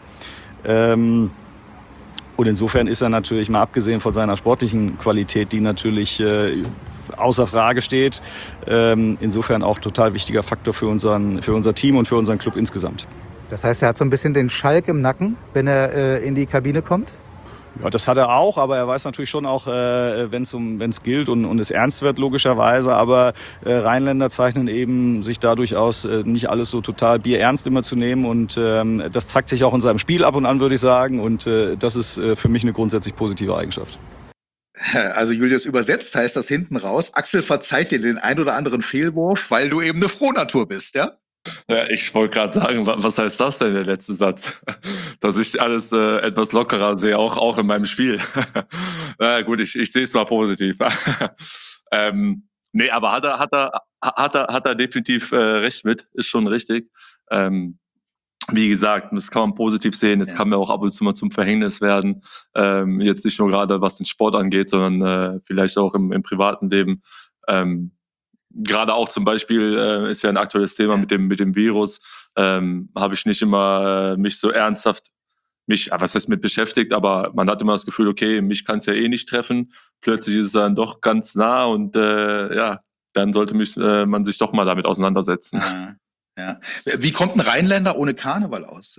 Speaker 6: Und insofern ist er natürlich, mal abgesehen von seiner sportlichen Qualität, die natürlich außer Frage steht, insofern auch total wichtiger Faktor für unser Team und für unseren Club insgesamt.
Speaker 7: Das heißt, er hat so ein bisschen den Schalk im Nacken, wenn er in die Kabine kommt?
Speaker 6: Ja, das hat er auch, aber er weiß natürlich schon auch, wenn es gilt und es ernst wird, logischerweise. Aber Rheinländer zeichnen eben sich dadurch aus, nicht alles so total bierernst immer zu nehmen. Und das zeigt sich auch in seinem Spiel ab und an, würde ich sagen. Und das ist für mich eine grundsätzlich positive Eigenschaft.
Speaker 1: Also Julius, übersetzt heißt das hinten raus, Axel verzeiht dir den ein oder anderen Fehlwurf, weil du eben eine Frohnatur bist, ja?
Speaker 3: Ja, ich wollte gerade sagen, was heißt das denn, der letzte Satz? Dass ich alles etwas lockerer sehe, auch in meinem Spiel. Na gut, ich sehe es mal positiv. Nee, aber hat er definitiv recht mit, ist schon richtig. Wie gesagt, das kann man positiv sehen. Jetzt kann mir auch ab und zu mal zum Verhängnis werden. Jetzt nicht nur gerade, was den Sport angeht, sondern vielleicht auch im privaten Leben. Gerade auch zum Beispiel ist ja ein aktuelles Thema mit dem Virus. Habe ich nicht immer mich so ernsthaft was heißt mit beschäftigt, aber man hat immer das Gefühl, okay, mich kann es ja eh nicht treffen. Plötzlich ist es dann doch ganz nah und dann sollte man sich doch mal damit auseinandersetzen.
Speaker 1: Ja. Wie kommt ein Rheinländer ohne Karneval aus?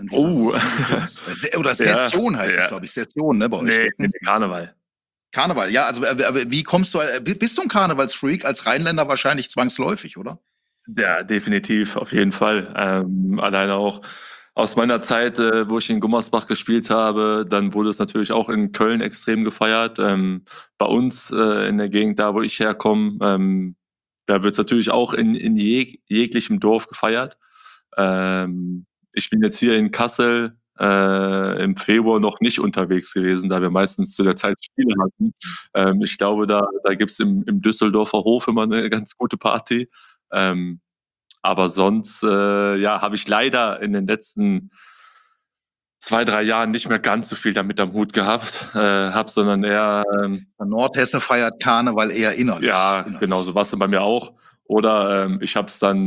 Speaker 1: Oder Session heißt es, glaube ich. Session, ne, bei euch?
Speaker 3: Nee, Karneval.
Speaker 1: Karneval, ja, also aber wie kommst du, bist du ein Karnevalsfreak als Rheinländer wahrscheinlich zwangsläufig, oder?
Speaker 3: Ja, definitiv, auf jeden Fall. Alleine auch aus meiner Zeit, wo ich in Gummersbach gespielt habe, dann wurde es natürlich auch in Köln extrem gefeiert. Bei uns in der Gegend, da wo ich herkomme, da wird es natürlich auch in jeglichem Dorf gefeiert. Ich bin jetzt hier in Kassel im Februar noch nicht unterwegs gewesen, da wir meistens zu der Zeit Spiele hatten. Ich glaube, da gibt's im Düsseldorfer Hof immer eine ganz gute Party. Aber sonst habe ich leider in den letzten 2-3 Jahren nicht mehr ganz so viel damit am Hut gehabt, sondern eher
Speaker 1: Nordhesse feiert Karneval eher innerlich.
Speaker 3: Ja, genau, so war's bei mir auch. Oder ich habe es dann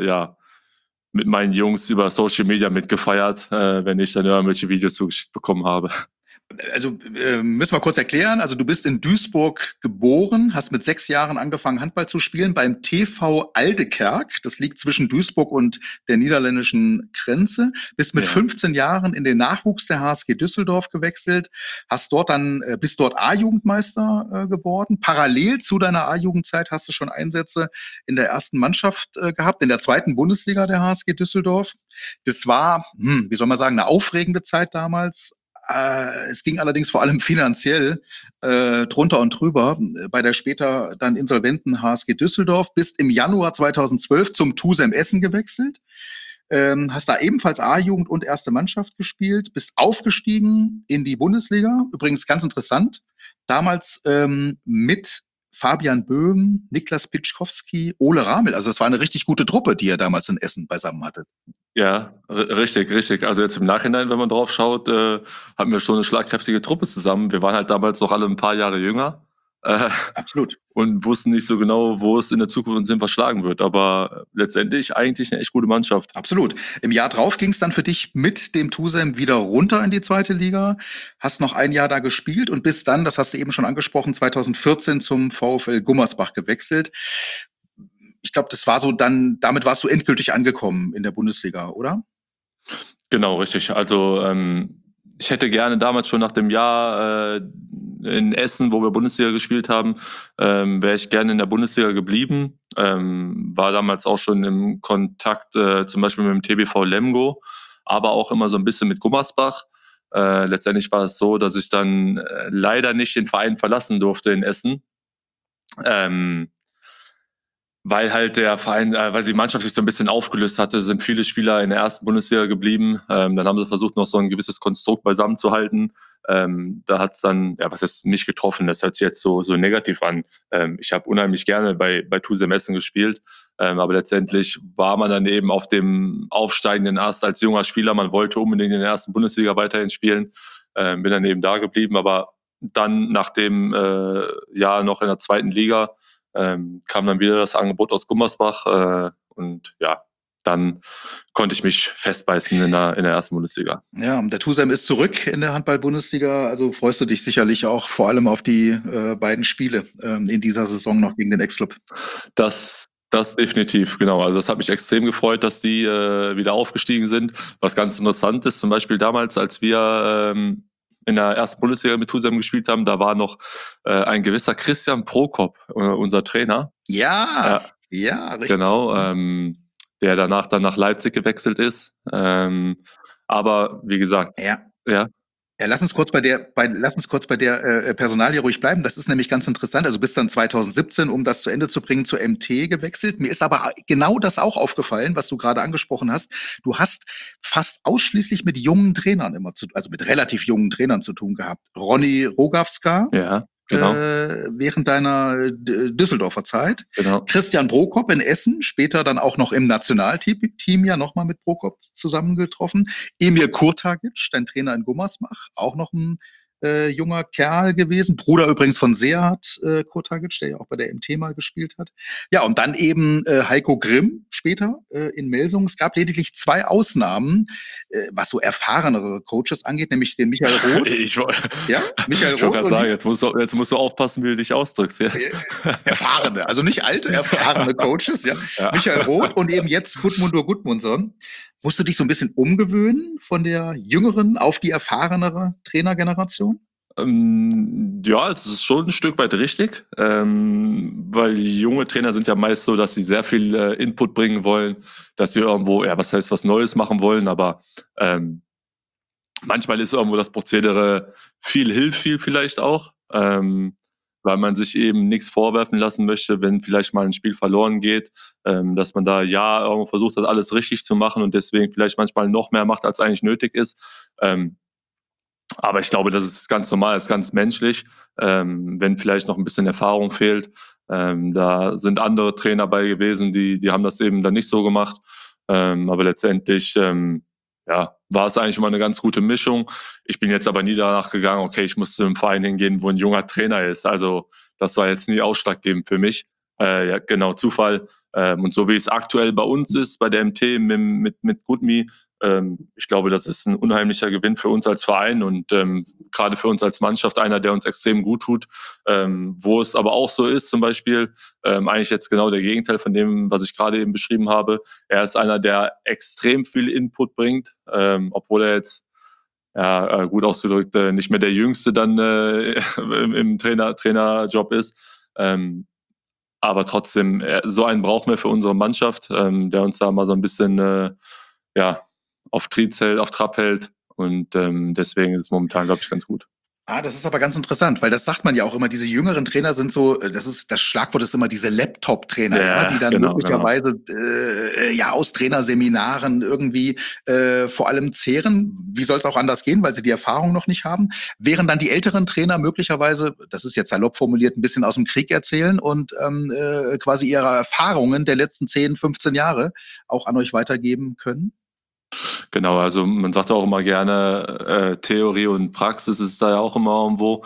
Speaker 3: mit meinen Jungs über Social Media mitgefeiert, wenn ich dann irgendwelche Videos zugeschickt bekommen habe.
Speaker 1: Also müssen wir kurz erklären, also du bist in Duisburg geboren, hast mit 6 Jahren angefangen Handball zu spielen beim TV Aldekerk, das liegt zwischen Duisburg und der niederländischen Grenze, bist mit 15 Jahren in den Nachwuchs der HSG Düsseldorf gewechselt, bist dort A-Jugendmeister geworden. Parallel zu deiner A-Jugendzeit hast du schon Einsätze in der ersten Mannschaft gehabt, in der 2. Bundesliga der HSG Düsseldorf. Das war, wie soll man sagen, eine aufregende Zeit damals. Es ging allerdings vor allem finanziell drunter und drüber bei der später dann insolventen HSG Düsseldorf. Bist im Januar 2012 zum TuSem Essen gewechselt, hast da ebenfalls A-Jugend und erste Mannschaft gespielt, bist aufgestiegen in die Bundesliga. Übrigens ganz interessant, damals mit Fabian Böhm, Niklas Pitschkowski, Ole Ramel. Also das war eine richtig gute Truppe, die ihr damals in Essen beisammen hattet.
Speaker 3: Ja, richtig. Also jetzt im Nachhinein, wenn man drauf schaut, hatten wir schon eine schlagkräftige Truppe zusammen. Wir waren halt damals noch alle ein paar Jahre jünger.
Speaker 1: Absolut.
Speaker 3: Und wussten nicht so genau, wo es in der Zukunft uns hin verschlagen wird. Aber letztendlich eigentlich eine echt gute Mannschaft.
Speaker 1: Absolut. Im Jahr drauf ging es dann für dich mit dem TuSem wieder runter in die 2. Liga. Hast noch ein Jahr da gespielt und bist dann, das hast du eben schon angesprochen, 2014 zum VfL Gummersbach gewechselt. Ich glaube, das war so damit warst du endgültig angekommen in der Bundesliga, oder?
Speaker 3: Genau, richtig. Also ich hätte gerne damals schon nach dem Jahr in Essen, wo wir Bundesliga gespielt haben, wäre ich gerne in der Bundesliga geblieben. War damals auch schon im Kontakt zum Beispiel mit dem TBV Lemgo, aber auch immer so ein bisschen mit Gummersbach. Letztendlich war es so, dass ich dann leider nicht den Verein verlassen durfte in Essen. Weil halt der Verein, weil die Mannschaft sich so ein bisschen aufgelöst hatte, sind viele Spieler in der ersten Bundesliga geblieben. Dann haben sie versucht, noch so ein gewisses Konstrukt beisammen zu halten. Da hat's dann, was heißt mich getroffen, das hört sich jetzt so negativ an. Ich habe unheimlich gerne bei TuSem Essen gespielt, aber letztendlich war man dann eben auf dem aufsteigenden Ast als junger Spieler. Man wollte unbedingt in der ersten Bundesliga weiterhin spielen, bin dann eben da geblieben, aber dann nach dem Jahr noch in der 2. Liga kam dann wieder das Angebot aus Gummersbach und dann konnte ich mich festbeißen in der ersten Bundesliga.
Speaker 1: Ja, der TuSem ist zurück in der Handball-Bundesliga, also freust du dich sicherlich auch vor allem auf die beiden Spiele in dieser Saison noch gegen den Ex-Club.
Speaker 3: Das Das definitiv, genau. Also das hat mich extrem gefreut, dass die wieder aufgestiegen sind. Was ganz interessant ist, zum Beispiel damals, als wir in der ersten Bundesliga mit Husum gespielt haben, da war noch ein gewisser Christian Prokop, unser Trainer.
Speaker 1: Ja, ja, richtig.
Speaker 3: Genau, der danach dann nach Leipzig gewechselt ist. Aber wie gesagt,
Speaker 1: Ja.
Speaker 3: ja.
Speaker 1: Ja, lass uns kurz bei der Personalie ruhig bleiben. Das ist nämlich ganz interessant. Also bist dann 2017, um das zu Ende zu bringen, zur MT gewechselt. Mir ist aber genau das auch aufgefallen, was du gerade angesprochen hast. Du hast fast ausschließlich mit jungen Trainern also mit relativ jungen Trainern zu tun gehabt. Ronny Rogawska.
Speaker 3: Ja, genau.
Speaker 1: Während deiner Düsseldorfer Zeit.
Speaker 3: Genau.
Speaker 1: Christian Prokop in Essen, später dann auch noch im Nationalteam ja nochmal mit Prokop zusammengetroffen. Emir Kurtagic, dein Trainer in Gummersbach, auch noch ein junger Kerl gewesen. Bruder übrigens von Sead Kurtagic, der ja auch bei der MT mal gespielt hat. Ja, und dann eben Heiko Grimm später in Melsungen. Es gab lediglich 2 Ausnahmen, was so erfahrenere Coaches angeht, nämlich den Michael Roth. Michael Roth.
Speaker 3: Ich wollte gerade sagen, jetzt musst du aufpassen, wie du dich ausdrückst. Ja.
Speaker 1: Erfahrene, also nicht alte, erfahrene Coaches. Ja. Michael Roth und eben jetzt Gudmundur Gudmundsson. Musst du dich so ein bisschen umgewöhnen von der jüngeren auf die erfahrenere Trainergeneration?
Speaker 3: Ja, es ist schon ein Stück weit richtig, weil junge Trainer sind ja meist so, dass sie sehr viel Input bringen wollen, dass sie irgendwo, was Neues machen wollen, aber manchmal ist irgendwo das Prozedere hilft viel vielleicht auch, weil man sich eben nichts vorwerfen lassen möchte, wenn vielleicht mal ein Spiel verloren geht, dass man da irgendwo versucht hat, alles richtig zu machen und deswegen vielleicht manchmal noch mehr macht, als eigentlich nötig ist. Aber ich glaube, das ist ganz normal, das ist ganz menschlich, wenn vielleicht noch ein bisschen Erfahrung fehlt. Da sind andere Trainer bei gewesen, die haben das eben dann nicht so gemacht. Aber letztendlich war es eigentlich immer eine ganz gute Mischung. Ich bin jetzt aber nie danach gegangen, okay, ich muss zu einem Verein hingehen, wo ein junger Trainer ist. Also das war jetzt nie ausschlaggebend für mich. Genau, Zufall. Und so wie es aktuell bei uns ist, bei der MT mit GoodMe, ich glaube, das ist ein unheimlicher Gewinn für uns als Verein und gerade für uns als Mannschaft einer, der uns extrem gut tut. Wo es aber auch so ist, zum Beispiel, eigentlich jetzt genau der Gegenteil von dem, was ich gerade eben beschrieben habe. Er ist einer, der extrem viel Input bringt, obwohl er jetzt, gut ausgedrückt, nicht mehr der Jüngste dann im Trainerjob ist. Aber trotzdem, so einen brauchen wir für unsere Mannschaft, der uns da mal so ein bisschen auf Trab hält. Und deswegen ist es momentan, glaube ich, ganz gut.
Speaker 1: Das ist aber ganz interessant, weil das sagt man ja auch immer, diese jüngeren Trainer sind so, das Schlagwort ist immer diese Laptop-Trainer, die dann möglicherweise aus Trainerseminaren irgendwie vor allem zehren. Wie soll es auch anders gehen, weil sie die Erfahrung noch nicht haben? Während dann die älteren Trainer möglicherweise, das ist jetzt salopp formuliert, ein bisschen aus dem Krieg erzählen und quasi ihre Erfahrungen der letzten 10, 15 Jahre auch an euch weitergeben können?
Speaker 3: Genau, also man sagt auch immer gerne, Theorie und Praxis ist da ja auch immer irgendwo.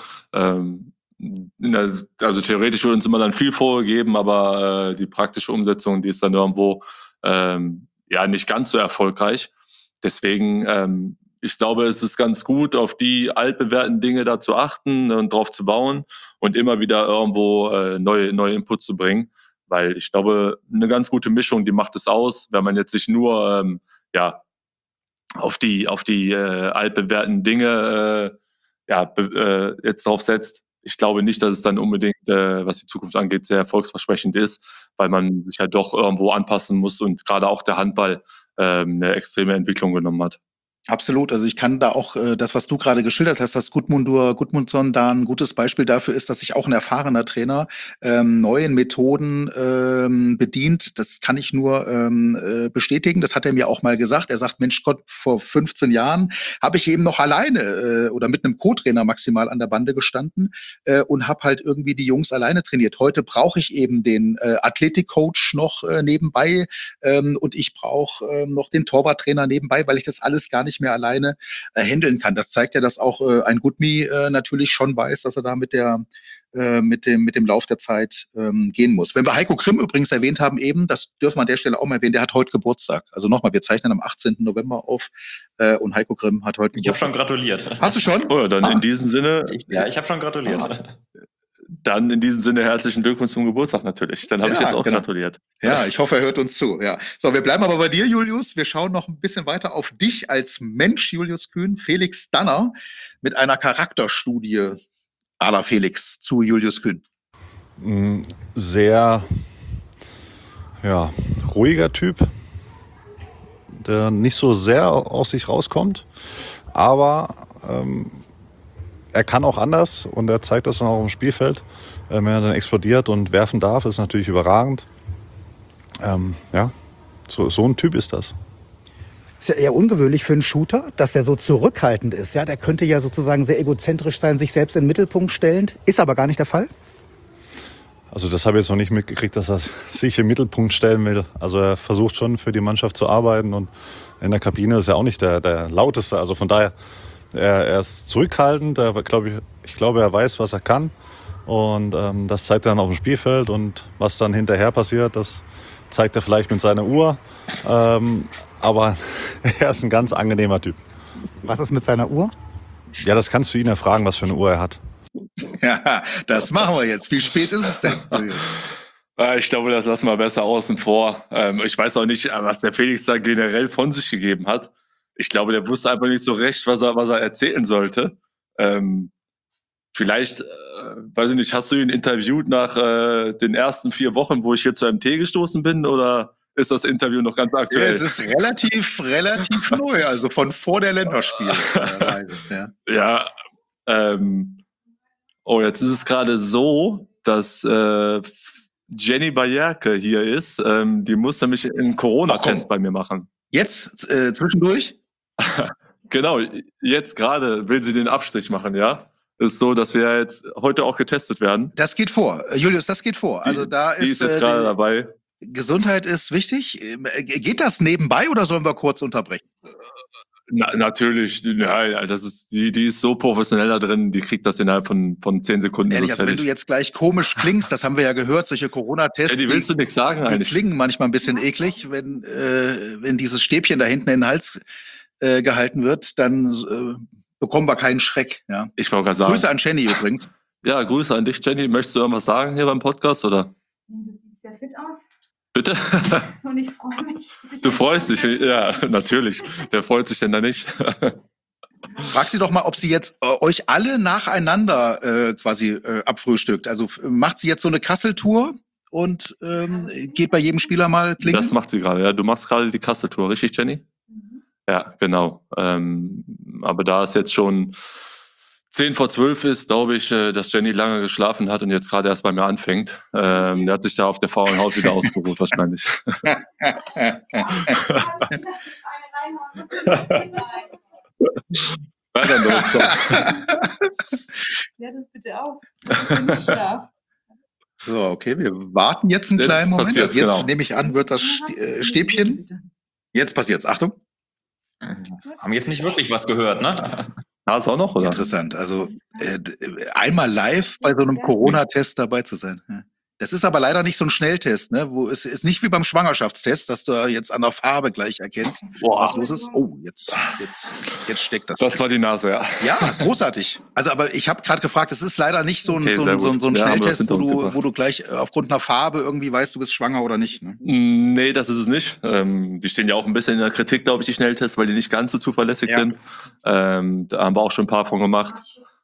Speaker 3: Also theoretisch wird uns immer dann viel vorgegeben, aber die praktische Umsetzung, die ist dann irgendwo nicht ganz so erfolgreich. Deswegen, ich glaube, es ist ganz gut, auf die altbewährten Dinge da zu achten und drauf zu bauen und immer wieder irgendwo neue Input zu bringen. Weil ich glaube, eine ganz gute Mischung, die macht es aus, wenn man jetzt sich nur auf die altbewährten Dinge jetzt drauf setzt. Ich glaube nicht, dass es dann unbedingt, was die Zukunft angeht, sehr erfolgsversprechend ist, weil man sich halt doch irgendwo anpassen muss und gerade auch der Handball eine extreme Entwicklung genommen hat.
Speaker 1: Absolut. Also ich kann da auch das, was du gerade geschildert hast, dass Gudmundur Gudmundsson da ein gutes Beispiel dafür ist, dass sich auch ein erfahrener Trainer neuen Methoden bedient. Das kann ich nur bestätigen. Das hat er mir auch mal gesagt. Er sagt, Mensch Gott, vor 15 Jahren habe ich eben noch alleine oder mit einem Co-Trainer maximal an der Bande gestanden und habe halt irgendwie die Jungs alleine trainiert. Heute brauche ich eben den Athletikcoach noch nebenbei und ich brauche noch den Torwarttrainer nebenbei, weil ich das alles gar nicht mehr alleine handeln kann. Das zeigt ja, dass auch ein GoodMe natürlich schon weiß, dass er da mit dem Lauf der Zeit gehen muss. Wenn wir Heiko Grimm übrigens erwähnt haben eben, das dürfen wir an der Stelle auch mal erwähnen, der hat heute Geburtstag. Also nochmal, wir zeichnen am 18. November auf und Heiko Grimm hat heute Geburtstag.
Speaker 2: Ich habe schon gratuliert.
Speaker 1: Hast du schon?
Speaker 3: Oh, dann in diesem Sinne.
Speaker 2: Ich habe schon gratuliert.
Speaker 3: Dann in diesem Sinne herzlichen Glückwunsch zum Geburtstag natürlich. Dann habe ich jetzt auch gratuliert.
Speaker 1: Ja, ich hoffe, er hört uns zu. Ja. So, wir bleiben aber bei dir, Julius. Wir schauen noch ein bisschen weiter auf dich als Mensch, Julius Kühn. Felix Danner mit einer Charakterstudie à la Felix zu Julius Kühn.
Speaker 8: Sehr ruhiger Typ, der nicht so sehr aus sich rauskommt, aber er kann auch anders und er zeigt das dann auch im Spielfeld. Wenn er dann explodiert und werfen darf, ist natürlich überragend. So ein Typ ist das.
Speaker 7: Ist ja eher ungewöhnlich für einen Shooter, dass er so zurückhaltend ist. Ja, der könnte ja sozusagen sehr egozentrisch sein, sich selbst in den Mittelpunkt stellend. Ist aber gar nicht der Fall.
Speaker 8: Also das habe ich jetzt noch nicht mitgekriegt, dass er sich im Mittelpunkt stellen will. Also er versucht schon für die Mannschaft zu arbeiten und in der Kabine ist er auch nicht der lauteste. Also von daher, er ist zurückhaltend. Ich glaube, er weiß, was er kann. Und das zeigt er dann auf dem Spielfeld. Und was dann hinterher passiert, das zeigt er vielleicht mit seiner Uhr. Aber er ist ein ganz angenehmer Typ.
Speaker 7: Was ist mit seiner Uhr?
Speaker 8: Ja, das kannst du ihn ja fragen, was für eine Uhr er hat.
Speaker 1: Ja, das machen wir jetzt. Wie spät ist es denn, Julius?
Speaker 3: Ich glaube, das lassen wir besser außen vor. Ich weiß auch nicht, was der Felix da generell von sich gegeben hat. Ich glaube, der wusste einfach nicht so recht, was er erzählen sollte. Vielleicht, weiß ich nicht, hast du ihn interviewt nach den ersten 4 Wochen, wo ich hier zur MT gestoßen bin, oder ist das Interview noch ganz aktuell?
Speaker 1: Ja, es ist relativ neu, also von vor der Länderspielreise.
Speaker 3: Ja, jetzt ist es gerade so, dass Jenny Bayerke hier ist. Die muss nämlich einen Corona-Test bei mir machen.
Speaker 1: Jetzt? Zwischendurch?
Speaker 3: Genau, jetzt gerade will sie den Abstrich machen, ja. Ist so, dass wir jetzt heute auch getestet werden.
Speaker 1: Das geht vor. Julius, das geht vor. Also da
Speaker 3: die ist jetzt gerade dabei.
Speaker 1: Gesundheit ist wichtig. Geht das nebenbei oder sollen wir kurz unterbrechen?
Speaker 3: Natürlich, ja, das ist, die ist so professionell da drin, die kriegt das innerhalb von 10 Sekunden.
Speaker 1: Ehrlich, also wenn du jetzt gleich komisch klingst, das haben wir ja gehört, solche Corona-Tests.
Speaker 3: Die willst du nichts sagen eigentlich.
Speaker 1: Die klingen manchmal ein bisschen eklig, wenn dieses Stäbchen da hinten in den Hals gehalten wird, dann bekommen wir keinen Schreck. Ja.
Speaker 3: Ich wollte gerade sagen.
Speaker 1: Grüße an Jenny übrigens.
Speaker 3: Ja, Grüße an dich, Jenny. Möchtest du irgendwas sagen hier beim Podcast, oder?
Speaker 9: Du siehst sehr fit aus.
Speaker 3: Bitte?
Speaker 9: Und ich freue mich.
Speaker 3: Du freust dich, ja, natürlich. Wer freut sich denn da nicht?
Speaker 1: Frag sie doch mal, ob sie jetzt euch alle nacheinander quasi abfrühstückt. Also macht sie jetzt so eine Kassel-Tour und geht bei jedem Spieler mal klingeln?
Speaker 3: Das macht sie gerade, ja. Du machst gerade die Kassel-Tour, richtig, Jenny? Ja, genau. Aber da es jetzt schon 10 vor 12 ist, glaube ich, dass Jenny lange geschlafen hat und jetzt gerade erst bei mir anfängt. Der hat sich da auf der faulen Haut wieder ausgeruht, wahrscheinlich. Weiter los,
Speaker 9: Klär das bitte auf. Ich bin nicht schlaf.
Speaker 1: So, okay, wir warten jetzt einen kleinen Moment. Also jetzt nehme ich an, wird das Stäbchen. Jetzt passiert's. Achtung.
Speaker 2: Haben jetzt nicht wirklich was gehört, ne?
Speaker 3: Hast du auch noch, oder?
Speaker 1: Interessant. Also einmal live bei so einem Corona-Test dabei zu sein. Ja. Das ist aber leider nicht so ein Schnelltest, ne? Wo es ist nicht wie beim Schwangerschaftstest, dass du jetzt an der Farbe gleich erkennst, was los ist. Oh, jetzt steckt das.
Speaker 3: Das war die Nase, ja.
Speaker 1: Ja, großartig. Also, aber ich habe gerade gefragt, es ist leider nicht so ein Schnelltest, wo du gleich aufgrund einer Farbe irgendwie weißt, du bist schwanger oder nicht. Ne?
Speaker 3: Nee, das ist es nicht. Die stehen ja auch ein bisschen in der Kritik, glaube ich, die Schnelltests, weil die nicht ganz so zuverlässig sind. Da haben wir auch schon ein paar von gemacht.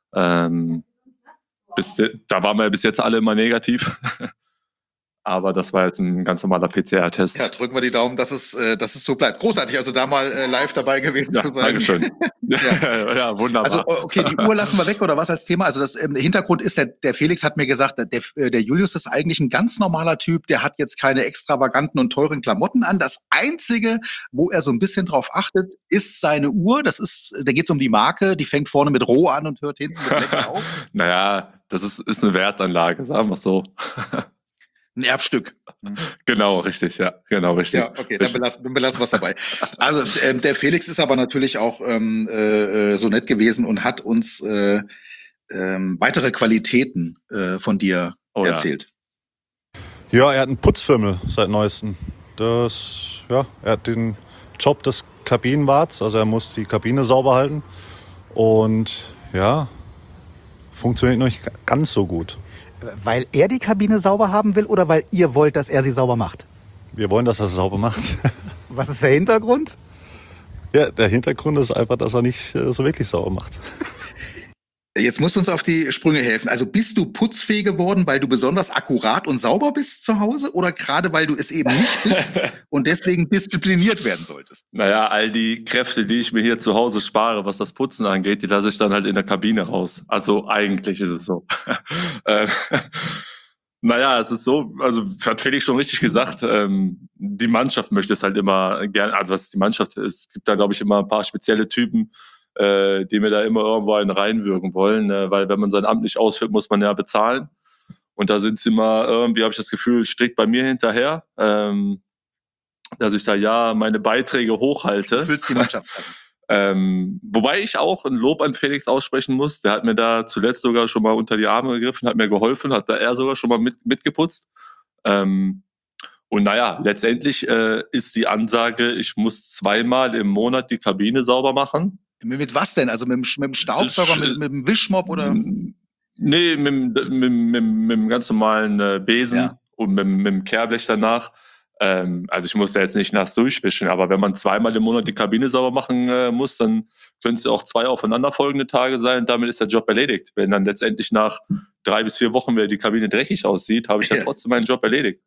Speaker 3: Da waren wir bis jetzt alle immer negativ. Aber das war jetzt ein ganz normaler PCR-Test.
Speaker 1: Ja, drücken wir die Daumen, dass es so bleibt. Großartig, also da mal live dabei gewesen zu sein.
Speaker 3: Dankeschön. Ja, wunderbar.
Speaker 1: Also okay, die Uhr lassen wir weg oder was als Thema? Also das Hintergrund ist, der Felix hat mir gesagt, der Julius ist eigentlich ein ganz normaler Typ, der hat jetzt keine extravaganten und teuren Klamotten an. Das Einzige, wo er so ein bisschen drauf achtet, ist seine Uhr. Da geht es um die Marke, die fängt vorne mit Roh an und hört hinten mit Lex auf.
Speaker 3: Naja, das ist eine Wertanlage, sagen wir es so.
Speaker 1: Ein Erbstück.
Speaker 3: Genau, richtig, ja. Genau, richtig.
Speaker 1: Ja, okay, dann belassen wir es dabei. Also der Felix ist aber natürlich auch so nett gewesen und hat uns weitere Qualitäten von dir erzählt.
Speaker 8: Ja, er hat einen Putzfimmel seit neuestem. Er hat den Job des Kabinenwarts, also er muss die Kabine sauber halten. Und ja, funktioniert noch nicht ganz so gut.
Speaker 7: Weil er die Kabine sauber haben will oder weil ihr wollt, dass er sie sauber macht?
Speaker 8: Wir wollen, dass er es sauber macht.
Speaker 7: Was ist der Hintergrund?
Speaker 8: Ja, der Hintergrund ist einfach, dass er nicht so wirklich sauber macht.
Speaker 1: Jetzt musst du uns auf die Sprünge helfen. Also bist du putzfähig geworden, weil du besonders akkurat und sauber bist zu Hause oder gerade weil du es eben nicht bist und deswegen diszipliniert werden solltest?
Speaker 3: Naja, all die Kräfte, die ich mir hier zu Hause spare, was das Putzen angeht, die lasse ich dann halt in der Kabine raus. Also eigentlich ist es so. Naja, es ist so, also hat Felix schon richtig gesagt, die Mannschaft möchte es halt immer gerne, also was die Mannschaft ist, es gibt da glaube ich immer ein paar spezielle Typen, die mir da immer irgendwo einen reinwirken wollen, weil wenn man sein Amt nicht ausführt, muss man ja bezahlen. Und da sind sie immer irgendwie, habe ich das Gefühl, strikt bei mir hinterher, dass ich da ja meine Beiträge hochhalte.
Speaker 1: Du füllst die Mannschaft an.
Speaker 3: Wobei ich auch ein Lob an Felix aussprechen muss. Der hat mir da zuletzt sogar schon mal unter die Arme gegriffen, hat mir geholfen, hat da er sogar schon mal mitgeputzt. Und naja, letztendlich ist die Ansage, ich muss 2-mal im Monat die Kabine sauber machen.
Speaker 1: Mit was denn? Also mit dem Staubsauger, mit dem Wischmopp oder?
Speaker 3: Nee, mit dem ganz normalen Besen und mit dem Kehrblech danach. Also ich muss ja jetzt nicht nass durchwischen, aber wenn man 2-mal im Monat die Kabine sauber machen muss, dann können es ja auch 2 aufeinanderfolgende Tage sein und damit ist der Job erledigt. Wenn dann letztendlich nach 3 bis 4 Wochen wieder die Kabine dreckig aussieht, habe ich dann trotzdem meinen Job erledigt.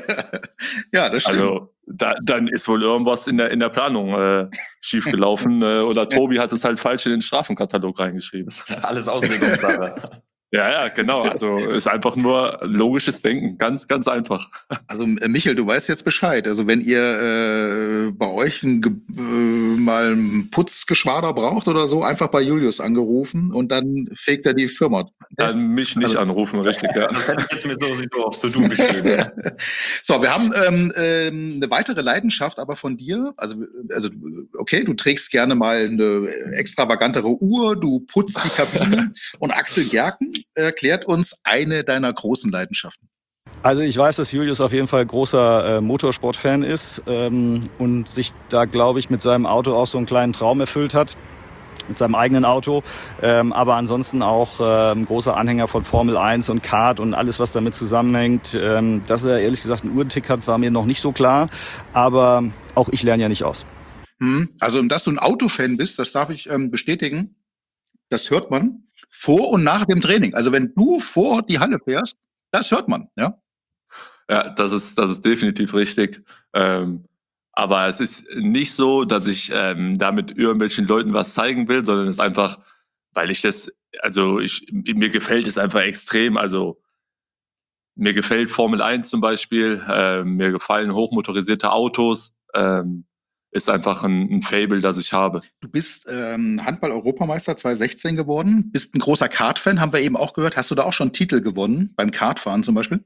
Speaker 1: Ja, das stimmt.
Speaker 3: Also dann ist wohl irgendwas in der Planung schiefgelaufen oder Tobi hat es halt falsch in den Strafenkatalog reingeschrieben.
Speaker 2: Alles Auslegungssache.
Speaker 3: Ja, genau. Also ist einfach nur logisches Denken. Ganz, ganz einfach.
Speaker 1: Also Michael, du weißt jetzt Bescheid. Also wenn ihr bei euch mal ein Putzgeschwader braucht oder so, einfach bei Julius angerufen und dann fegt er die Firma.
Speaker 3: Dann mich nicht anrufen, richtig, ja.
Speaker 2: Das hätte ich jetzt mir sowieso aufs To-Do geschrieben.
Speaker 1: So, wir haben eine weitere Leidenschaft aber von dir. Also okay, du trägst gerne mal eine extravagantere Uhr, du putzt die Kabine und Axel Gerken erklärt uns eine deiner großen Leidenschaften.
Speaker 6: Also ich weiß, dass Julius auf jeden Fall großer Motorsportfan ist und sich da, glaube ich, mit seinem Auto auch so einen kleinen Traum erfüllt hat. Mit seinem eigenen Auto, aber ansonsten auch großer Anhänger von Formel 1 und Kart und alles, was damit zusammenhängt. Dass er ehrlich gesagt einen Uhrentick hat, war mir noch nicht so klar, aber auch ich lerne ja nicht aus.
Speaker 1: Also, dass du ein Autofan bist, das darf ich bestätigen. Das hört man vor und nach dem Training. Also wenn du vor die Halle fährst, das hört man, ja?
Speaker 3: Ja, das ist definitiv richtig. Aber es ist nicht so, dass ich damit irgendwelchen Leuten was zeigen will, sondern es ist einfach, weil ich das, also mir gefällt es einfach extrem. Also mir gefällt Formel 1 zum Beispiel, mir gefallen hochmotorisierte Autos. Ist einfach ein Faible, das ich habe.
Speaker 1: Du bist Handball-Europameister 2016 geworden, bist ein großer Kart-Fan, haben wir eben auch gehört. Hast du da auch schon Titel gewonnen, beim Kartfahren zum Beispiel?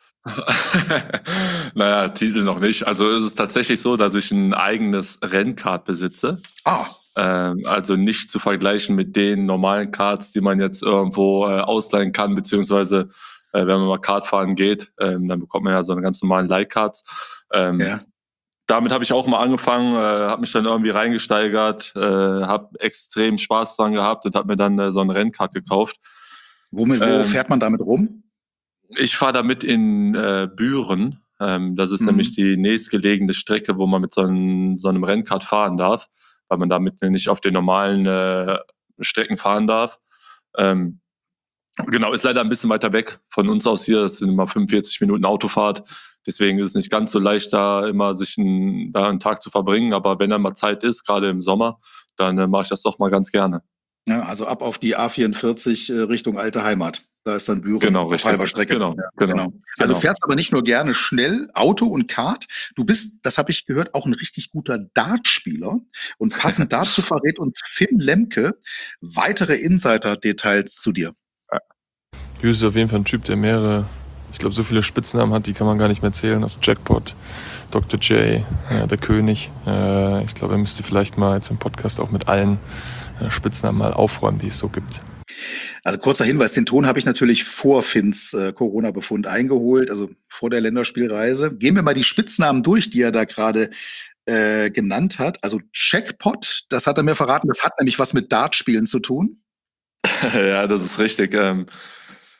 Speaker 3: Naja, Titel noch nicht. Also es ist tatsächlich so, dass ich ein eigenes Rennkart besitze. Also nicht zu vergleichen mit den normalen Karts, die man jetzt irgendwo ausleihen kann, beziehungsweise wenn man mal Kart fahren geht, dann bekommt man ja so eine ganz normalen Leihkarts. Damit habe ich auch mal angefangen, habe mich dann irgendwie reingesteigert, habe extrem Spaß dran gehabt und habe mir dann so ein Rennkart gekauft.
Speaker 1: Wo fährt man damit rum?
Speaker 3: Ich fahre damit in Büren. Das ist nämlich die nächstgelegene Strecke, wo man mit so einem Rennkart fahren darf, weil man damit nicht auf den normalen Strecken fahren darf. Genau, ist leider ein bisschen weiter weg von uns aus hier. Das sind immer 45 Minuten Autofahrt. Deswegen ist es nicht ganz so leicht, da immer sich einen Tag zu verbringen. Aber wenn dann mal Zeit ist, gerade im Sommer, dann mache ich das doch mal ganz gerne.
Speaker 1: Ja, also ab auf die A44 Richtung alte Heimat. Da ist dann Büren
Speaker 3: genau,
Speaker 1: auf halber Strecke.
Speaker 3: Genau.
Speaker 1: Also du fährst aber nicht nur gerne schnell Auto und Kart. Du bist, das habe ich gehört, auch ein richtig guter Dartspieler. Und passend dazu verrät uns Finn Lemke weitere Insider-Details zu dir.
Speaker 10: Julius ist auf jeden Fall ein Typ, der mehrere, ich glaube, so viele Spitznamen hat, die kann man gar nicht mehr zählen. Also Jackpot, Dr. J, der König. Ich glaube, er müsste vielleicht mal jetzt im Podcast auch mit allen Spitznamen mal aufräumen, die es so gibt.
Speaker 1: Also kurzer Hinweis, den Ton habe ich natürlich vor Finns Corona-Befund eingeholt, also vor der Länderspielreise. Gehen wir mal die Spitznamen durch, die er da gerade genannt hat. Also Jackpot, das hat er mir verraten, das hat nämlich was mit Dartspielen zu tun.
Speaker 3: Ja, das ist richtig.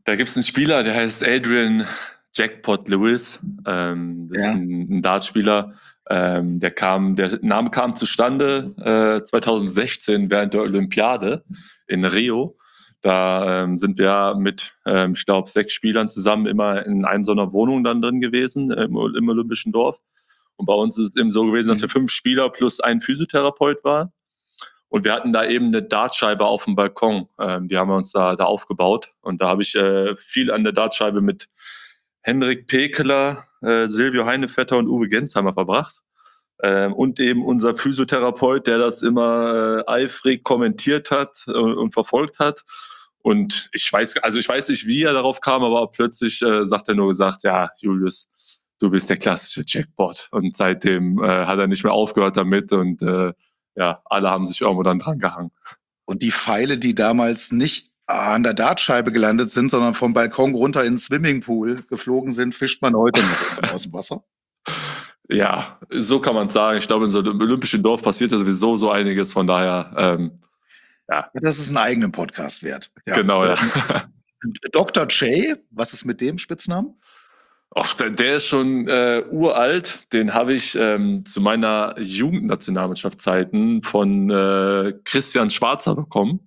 Speaker 3: Da gibt es einen Spieler, der heißt Adrian Jackpot Lewis. Das ist ein Dartspieler. Der Name kam zustande 2016 während der Olympiade in Rio. Da sind wir mit, ich glaube, 6 Spielern zusammen immer in einer so einer Wohnung dann drin gewesen, im Olympischen Dorf. Und bei uns ist es eben so gewesen, dass wir 5 Spieler plus ein Physiotherapeut waren. Und wir hatten da eben eine Dartscheibe auf dem Balkon. Die haben wir uns da aufgebaut. Und da habe ich viel an der Dartscheibe mit Henrik Pekeler, Silvio Heinevetter und Uwe Gensheimer verbracht. Und eben unser Physiotherapeut, der das immer eifrig kommentiert hat und verfolgt hat. Und ich weiß nicht, wie er darauf kam, aber plötzlich hat er nur gesagt, ja, Julius, du bist der klassische Jackpot. Und seitdem hat er nicht mehr aufgehört damit und alle haben sich irgendwo dann dran gehangen.
Speaker 1: Und die Pfeile, die damals nicht an der Dartscheibe gelandet sind, sondern vom Balkon runter in den Swimmingpool geflogen sind, fischt man heute noch aus dem Wasser?
Speaker 3: Ja, so kann man sagen. Ich glaube, in so einem olympischen Dorf passiert ja sowieso so einiges, von daher,
Speaker 1: Das ist einen eigenen Podcast wert. Ja.
Speaker 3: Genau, ja.
Speaker 1: Dr. J, was ist mit dem Spitznamen?
Speaker 3: Ach, der ist schon uralt. Den habe ich zu meiner Jugendnationalmannschaftszeiten von Christian Schwarzer bekommen.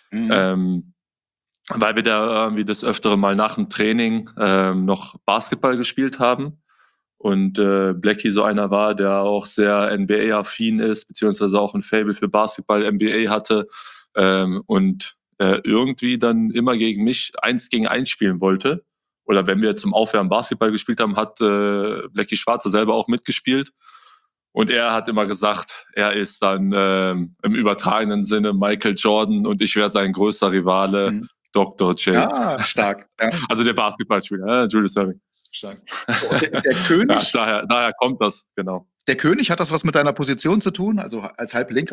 Speaker 3: Weil wir da irgendwie des Öfteren mal nach dem Training noch Basketball gespielt haben. Und Blackie so einer war, der auch sehr NBA-affin ist, beziehungsweise auch ein Faible für Basketball, NBA hatte. Und irgendwie dann immer gegen mich 1 gegen 1 spielen wollte. Oder wenn wir zum Aufwärmen Basketball gespielt haben, hat Blackie Schwarzer selber auch mitgespielt. Und er hat immer gesagt, er ist dann im übertragenen Sinne Michael Jordan und ich wäre sein größter Rivale, Dr. J.
Speaker 1: Ah, stark. Ja.
Speaker 3: Also der Basketballspieler, Julius Erving.
Speaker 1: Stark. Der König,
Speaker 3: daher kommt das, genau.
Speaker 1: Der König, hat das was mit deiner Position zu tun? Also als Halblinker?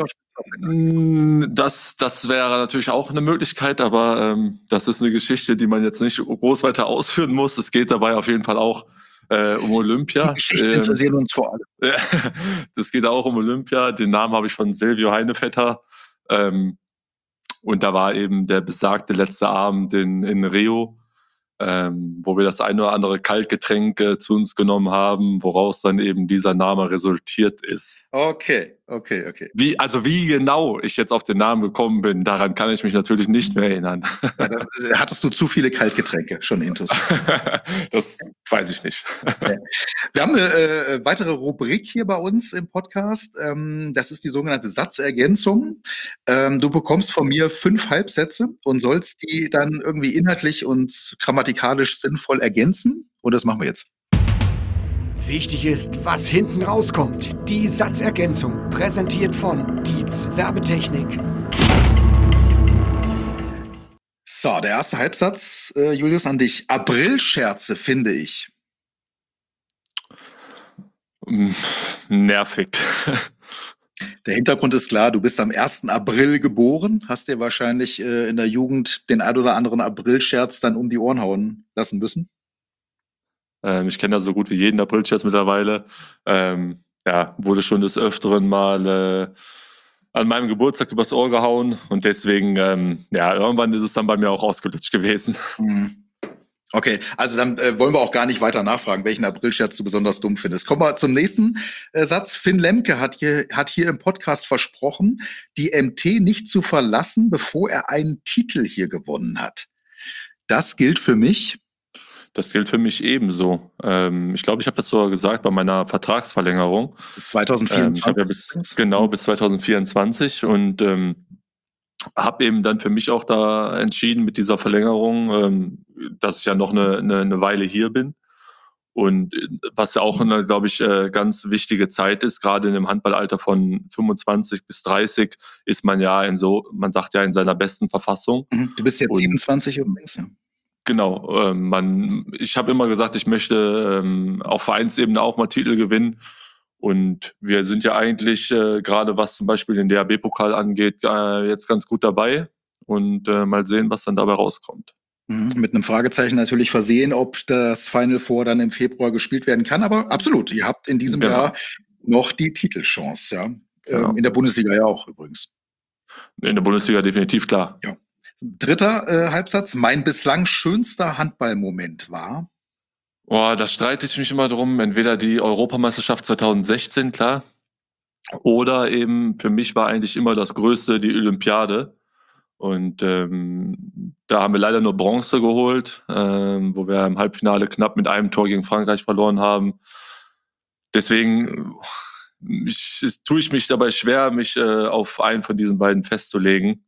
Speaker 3: Das wäre natürlich auch eine Möglichkeit, aber das ist eine Geschichte, die man jetzt nicht groß weiter ausführen muss. Es geht dabei auf jeden Fall auch um Olympia.
Speaker 1: Die Geschichten interessieren uns vor allem.
Speaker 3: Das geht auch um Olympia. Den Namen habe ich von Silvio Heinevetter. Und da war eben der besagte letzte Abend in Rio, wo wir das ein oder andere Kaltgetränk zu uns genommen haben, woraus dann eben dieser Name resultiert ist.
Speaker 1: Okay.
Speaker 3: Wie genau ich jetzt auf den Namen gekommen bin, daran kann ich mich natürlich nicht mehr erinnern.
Speaker 1: Ja, hattest du zu viele Kaltgetränke schon intus?
Speaker 3: Das weiß ich nicht.
Speaker 1: Okay. Wir haben eine weitere Rubrik hier bei uns im Podcast. Das ist die sogenannte Satzergänzung. Du bekommst von mir 5 Halbsätze und sollst die dann irgendwie inhaltlich und grammatikalisch sinnvoll ergänzen. Und das machen wir jetzt.
Speaker 4: Wichtig ist, was hinten rauskommt. Die Satzergänzung, präsentiert von Dietz Werbetechnik.
Speaker 1: So, der erste Halbsatz, Julius, an dich. Aprilscherze, finde ich.
Speaker 3: Nervig.
Speaker 1: Der Hintergrund ist klar, du bist am 1. April geboren, hast dir wahrscheinlich in der Jugend den ein oder anderen Aprilscherz dann um die Ohren hauen lassen müssen.
Speaker 3: Ich kenne da so gut wie jeden Aprilscherz mittlerweile. Wurde schon des Öfteren mal an meinem Geburtstag übers Ohr gehauen und deswegen, irgendwann ist es dann bei mir auch ausgelutscht gewesen.
Speaker 1: Okay, also dann wollen wir auch gar nicht weiter nachfragen, welchen Aprilscherz du besonders dumm findest. Kommen wir zum nächsten Satz. Finn Lemke hat hier im Podcast versprochen, die MT nicht zu verlassen, bevor er einen Titel hier gewonnen hat. Das gilt für mich.
Speaker 3: Das gilt für mich ebenso. Ich glaube, ich habe das sogar gesagt bei meiner Vertragsverlängerung.
Speaker 1: Bis 2024.
Speaker 3: Ich habe ja bis 2024 und habe eben dann für mich auch da entschieden mit dieser Verlängerung, dass ich ja noch eine Weile hier bin. Und was ja auch eine, glaube ich, ganz wichtige Zeit ist, gerade in dem Handballalter von 25 bis 30 ist man ja man sagt ja in seiner besten Verfassung.
Speaker 1: Du bist jetzt 27 übrigens, ja.
Speaker 3: Genau, ich habe immer gesagt, ich möchte auf Vereinsebene auch mal Titel gewinnen und wir sind ja eigentlich gerade was zum Beispiel den DHB-Pokal angeht, jetzt ganz gut dabei und mal sehen, was dann dabei rauskommt.
Speaker 1: Mit einem Fragezeichen natürlich versehen, ob das Final Four dann im Februar gespielt werden kann, aber absolut, ihr habt in diesem Jahr noch die Titelchance, ja. Genau. In der Bundesliga ja auch übrigens.
Speaker 3: In der Bundesliga definitiv, klar.
Speaker 1: Ja. Dritter Halbsatz. Mein bislang schönster Handballmoment war.
Speaker 3: Boah, da streite ich mich immer drum. Entweder die Europameisterschaft 2016, klar. Oder eben für mich war eigentlich immer das Größte die Olympiade. Und da haben wir leider nur Bronze geholt, wo wir im Halbfinale knapp mit einem Tor gegen Frankreich verloren haben. Deswegen tue ich mich dabei schwer, mich auf einen von diesen beiden festzulegen,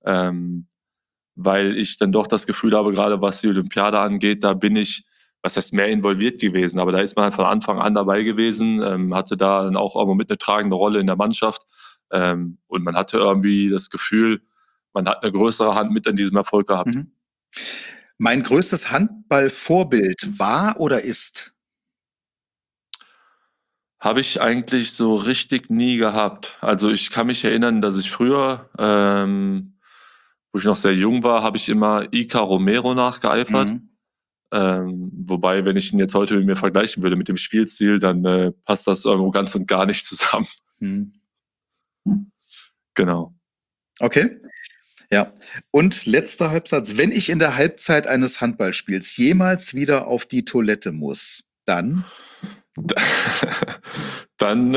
Speaker 3: weil ich dann doch das Gefühl habe, gerade was die Olympiade angeht, da bin ich, was heißt, mehr involviert gewesen. Aber da ist man halt von Anfang an dabei gewesen, hatte da dann auch irgendwo mit eine tragende Rolle in der Mannschaft. Und man hatte irgendwie das Gefühl, man hat eine größere Hand mit an diesem Erfolg gehabt.
Speaker 1: Mhm. Mein größtes Handballvorbild war oder ist?
Speaker 3: Habe ich eigentlich so richtig nie gehabt. Also ich kann mich erinnern, dass ich früher, wo ich noch sehr jung war, habe ich immer Iker Romero nachgeeifert. Wobei, wenn ich ihn jetzt heute mit mir vergleichen würde mit dem Spielstil, dann passt das irgendwo ganz und gar nicht zusammen. Genau.
Speaker 1: Okay. Ja. Und letzter Halbsatz. Wenn ich in der Halbzeit eines Handballspiels jemals wieder auf die Toilette muss, dann?
Speaker 3: Dann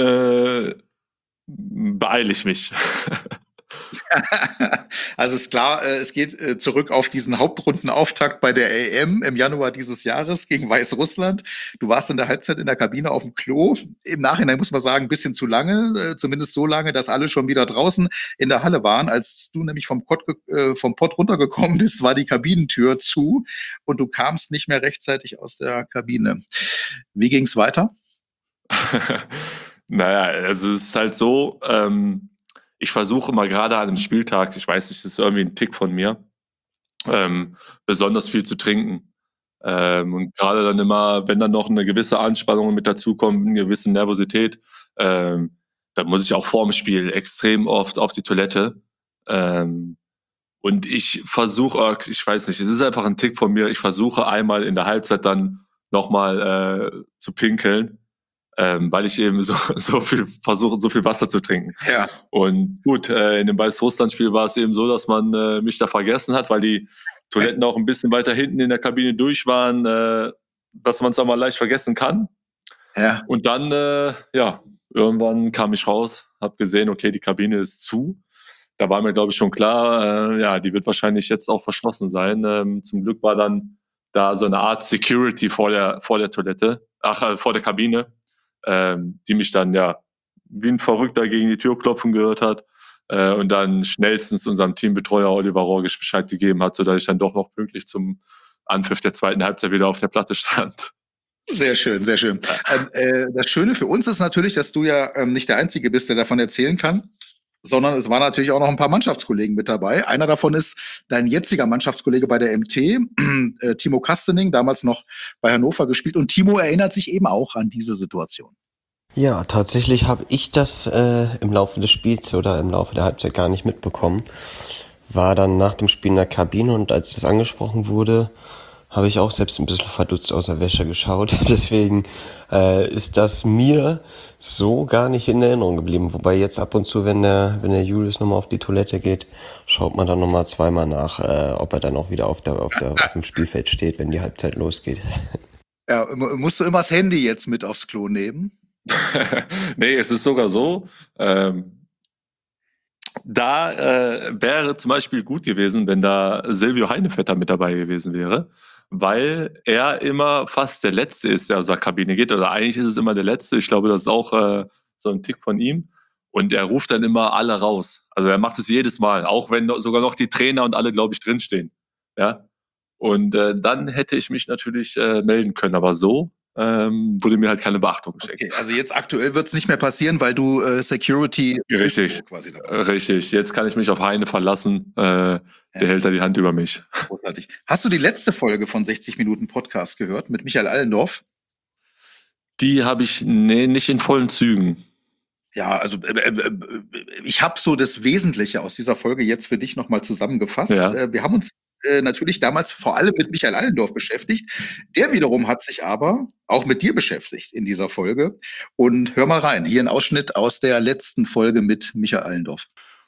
Speaker 3: beeile ich mich.
Speaker 1: Also ist klar, es geht zurück auf diesen Hauptrundenauftakt bei der EM im Januar dieses Jahres gegen Weißrussland. Du warst in der Halbzeit in der Kabine auf dem Klo. Im Nachhinein muss man sagen, ein bisschen zu lange, zumindest so lange, dass alle schon wieder draußen in der Halle waren. Als du nämlich vom Pott runtergekommen bist, war die Kabinentür zu und du kamst nicht mehr rechtzeitig aus der Kabine. Wie ging's weiter?
Speaker 3: Naja, also es ist halt so, ich versuche immer gerade an einem Spieltag, ich weiß nicht, das ist irgendwie ein Tick von mir, besonders viel zu trinken. Und gerade dann immer, wenn dann noch eine gewisse Anspannung mit dazukommt, eine gewisse Nervosität, dann muss ich auch vorm Spiel extrem oft auf die Toilette. Und ich versuche, ich weiß nicht, es ist einfach ein Tick von mir, ich versuche einmal in der Halbzeit dann nochmal zu pinkeln. Weil ich eben so viel versuche, so viel Wasser zu trinken.
Speaker 1: Ja.
Speaker 3: Und gut, in dem Weißrussland-Spiel war es eben so, dass man mich da vergessen hat, weil die Toiletten auch ein bisschen weiter hinten in der Kabine durch waren, dass man es aber leicht vergessen kann.
Speaker 1: Ja.
Speaker 3: Und dann, irgendwann kam ich raus, habe gesehen, okay, die Kabine ist zu. Da war mir, glaube ich, schon klar, die wird wahrscheinlich jetzt auch verschlossen sein. Zum Glück war dann da so eine Art Security vor der Toilette, vor der Kabine. Die mich dann wie ein Verrückter gegen die Tür klopfen gehört hat und dann schnellstens unserem Teambetreuer Oliver Rogisch Bescheid gegeben hat, sodass ich dann doch noch pünktlich zum Anpfiff der zweiten Halbzeit wieder auf der Platte stand.
Speaker 1: Sehr schön, sehr schön. Das Schöne für uns ist natürlich, dass du ja nicht der Einzige bist, der davon erzählen kann, sondern es waren natürlich auch noch ein paar Mannschaftskollegen mit dabei. Einer davon ist dein jetziger Mannschaftskollege bei der MT, Timo Kastening, damals noch bei Hannover gespielt. Und Timo erinnert sich eben auch an diese Situation.
Speaker 11: Ja, tatsächlich habe ich das im Laufe des Spiels oder im Laufe der Halbzeit gar nicht mitbekommen. War dann nach dem Spiel in der Kabine und als das angesprochen wurde, habe ich auch selbst ein bisschen verdutzt aus der Wäsche geschaut. Deswegen ist das mir so gar nicht in Erinnerung geblieben. Wobei jetzt ab und zu, wenn der Julius nochmal auf die Toilette geht, schaut man dann nochmal zweimal nach, ob er dann auch wieder auf dem Spielfeld steht, wenn die Halbzeit losgeht.
Speaker 1: Ja, musst du immer das Handy jetzt mit aufs Klo nehmen?
Speaker 3: Nee, es ist sogar so, da wäre zum Beispiel gut gewesen, wenn da Silvio Heinevetter mit dabei gewesen wäre, weil er immer fast der Letzte ist, der aus der Kabine geht. Oder eigentlich ist es immer der Letzte. Ich glaube, das ist auch so ein Tick von ihm. Und er ruft dann immer alle raus. Also er macht es jedes Mal, auch wenn sogar noch die Trainer und alle, glaube ich, drinstehen. Ja? Und dann hätte ich mich natürlich melden können. Aber so wurde mir halt keine Beachtung geschenkt.
Speaker 1: Okay, also jetzt aktuell wird es nicht mehr passieren, weil du Security
Speaker 3: Richtig,
Speaker 1: quasi
Speaker 3: richtig. Jetzt kann ich mich auf Heine verlassen. Der hält da die Hand über mich.
Speaker 1: Großartig. Hast du die letzte Folge von 60 Minuten Podcast gehört mit Michael Allendorf?
Speaker 3: Die habe ich nicht in vollen Zügen.
Speaker 1: Ja, also ich habe so das Wesentliche aus dieser Folge jetzt für dich nochmal zusammengefasst.
Speaker 3: Ja.
Speaker 1: Wir haben uns natürlich damals vor allem mit Michael Allendorf beschäftigt. Der wiederum hat sich aber auch mit dir beschäftigt in dieser Folge. Und hör mal rein, hier ein Ausschnitt aus der letzten Folge mit Michael Allendorf.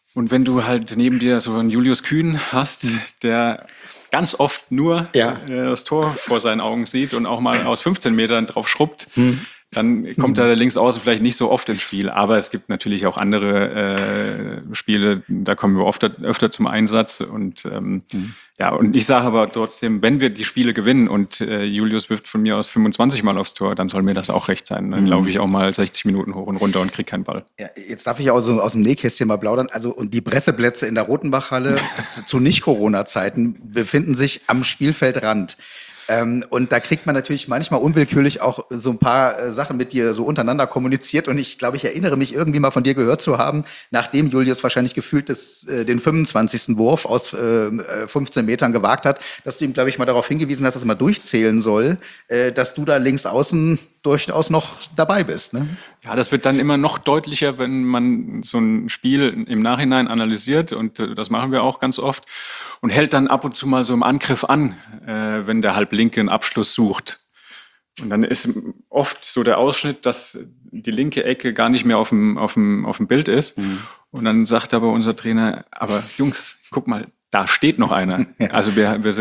Speaker 12: Und wenn du halt neben dir so einen Julius Kühn hast, der ganz oft nur das Tor vor seinen Augen sieht und auch mal aus 15 Metern drauf schrubbt, dann kommt da der Linksaußen vielleicht nicht so oft ins Spiel. Aber es gibt natürlich auch andere Spiele, da kommen wir öfter zum Einsatz. Und und ich sage aber trotzdem, wenn wir die Spiele gewinnen und Julius wirft von mir aus 25 Mal aufs Tor, dann soll mir das auch recht sein. Dann laufe ich auch mal 60 Minuten hoch und runter und kriege keinen Ball.
Speaker 7: Ja, jetzt darf ich auch so aus dem Nähkästchen mal plaudern. Also, und die Presseplätze in der Rotenbachhalle zu Nicht-Corona-Zeiten befinden sich am Spielfeldrand. Und da kriegt man natürlich manchmal unwillkürlich auch so ein paar Sachen mit dir so untereinander kommuniziert. Und ich glaube, ich erinnere mich irgendwie mal von dir gehört zu haben, nachdem Julius wahrscheinlich gefühlt den 25. Wurf aus 15 Metern gewagt hat, dass du ihm, glaube ich, mal darauf hingewiesen hast, dass er mal durchzählen soll, dass du da links außen durchaus noch dabei bist. Ne?
Speaker 12: Ja, das wird dann immer noch deutlicher, wenn man so ein Spiel im Nachhinein analysiert. Und das machen wir auch ganz oft. Und hält dann ab und zu mal so im Angriff an, wenn der Halblinke einen Abschluss sucht. Und dann ist oft so der Ausschnitt, dass die linke Ecke gar nicht mehr auf dem Bild ist. Und dann sagt aber unser Trainer, aber Jungs, guck mal, da steht noch einer. Also wir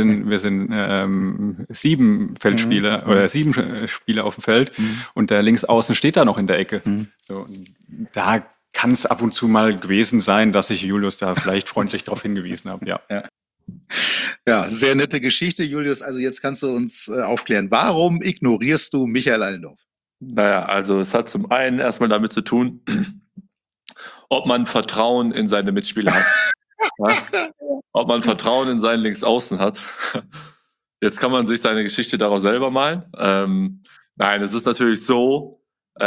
Speaker 12: sind 7 Feldspieler oder 7 Spieler auf dem Feld und der Linksaußen steht da noch in der Ecke. So, da kann es ab und zu mal gewesen sein, dass ich Julius da vielleicht freundlich darauf hingewiesen habe.
Speaker 1: Ja, sehr nette Geschichte, Julius. Also jetzt kannst du uns aufklären. Warum ignorierst du Michael Allendorf?
Speaker 3: Naja, also es hat zum einen erstmal damit zu tun, ob man Vertrauen in seine Mitspieler hat. Ja? Ob man Vertrauen in seinen Linksaußen hat. Jetzt kann man sich seine Geschichte daraus selber malen. Nein, es ist natürlich so,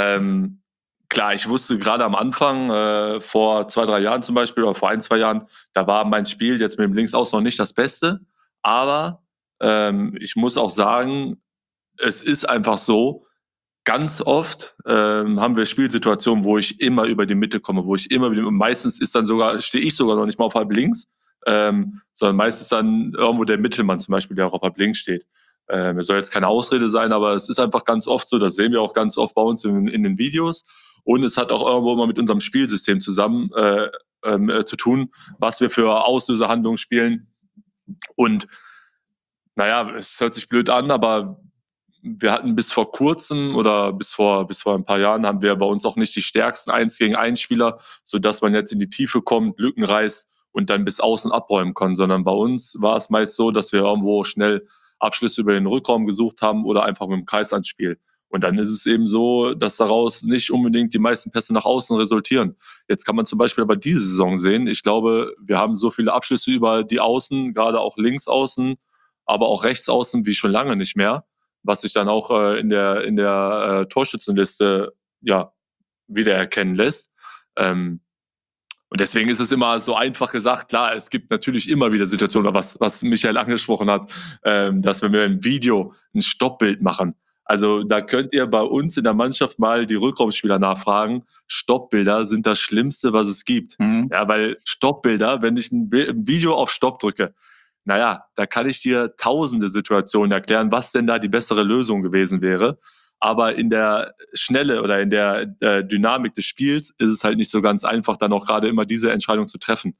Speaker 3: klar, ich wusste gerade am Anfang, vor 2-3 Jahren zum Beispiel, oder vor 1-2 Jahren, da war mein Spiel jetzt mit dem Linksaußen noch nicht das Beste. Aber ich muss auch sagen, es ist einfach so, ganz oft haben wir Spielsituationen, wo ich immer über die Mitte komme, meistens stehe ich sogar noch nicht mal auf halb links, sondern meistens dann irgendwo der Mittelmann zum Beispiel, der auch auf halb links steht. Es soll jetzt keine Ausrede sein, aber es ist einfach ganz oft so, das sehen wir auch ganz oft bei uns in den Videos. Und es hat auch irgendwo mal mit unserem Spielsystem zusammen zu tun, was wir für Auslöserhandlungen spielen. Und naja, es hört sich blöd an, aber wir hatten bis vor kurzem oder bis vor ein paar Jahren haben wir bei uns auch nicht die stärksten 1-gegen-1 Spieler, sodass man jetzt in die Tiefe kommt, Lücken reißt und dann bis außen abräumen kann, sondern bei uns war es meist so, dass wir irgendwo schnell Abschlüsse über den Rückraum gesucht haben oder einfach mit dem Kreisanspiel. Und dann ist es eben so, dass daraus nicht unbedingt die meisten Pässe nach außen resultieren. Jetzt kann man zum Beispiel aber diese Saison sehen, ich glaube, wir haben so viele Abschlüsse über die Außen, gerade auch links außen, aber auch rechts außen wie schon lange nicht mehr, was sich dann auch in der Torschützenliste wiedererkennen lässt. Und deswegen ist es immer so einfach gesagt, klar, es gibt natürlich immer wieder Situationen, was Michael angesprochen hat, dass wenn wir im Video ein Stoppbild machen, also da könnt ihr bei uns in der Mannschaft mal die Rückraumspieler nachfragen. Stoppbilder sind das Schlimmste, was es gibt. Ja, weil Stoppbilder, wenn ich ein Video auf Stopp drücke, naja, da kann ich dir tausende Situationen erklären, was denn da die bessere Lösung gewesen wäre. Aber in der Schnelle oder in der Dynamik des Spiels ist es halt nicht so ganz einfach, dann auch gerade immer diese Entscheidung zu treffen.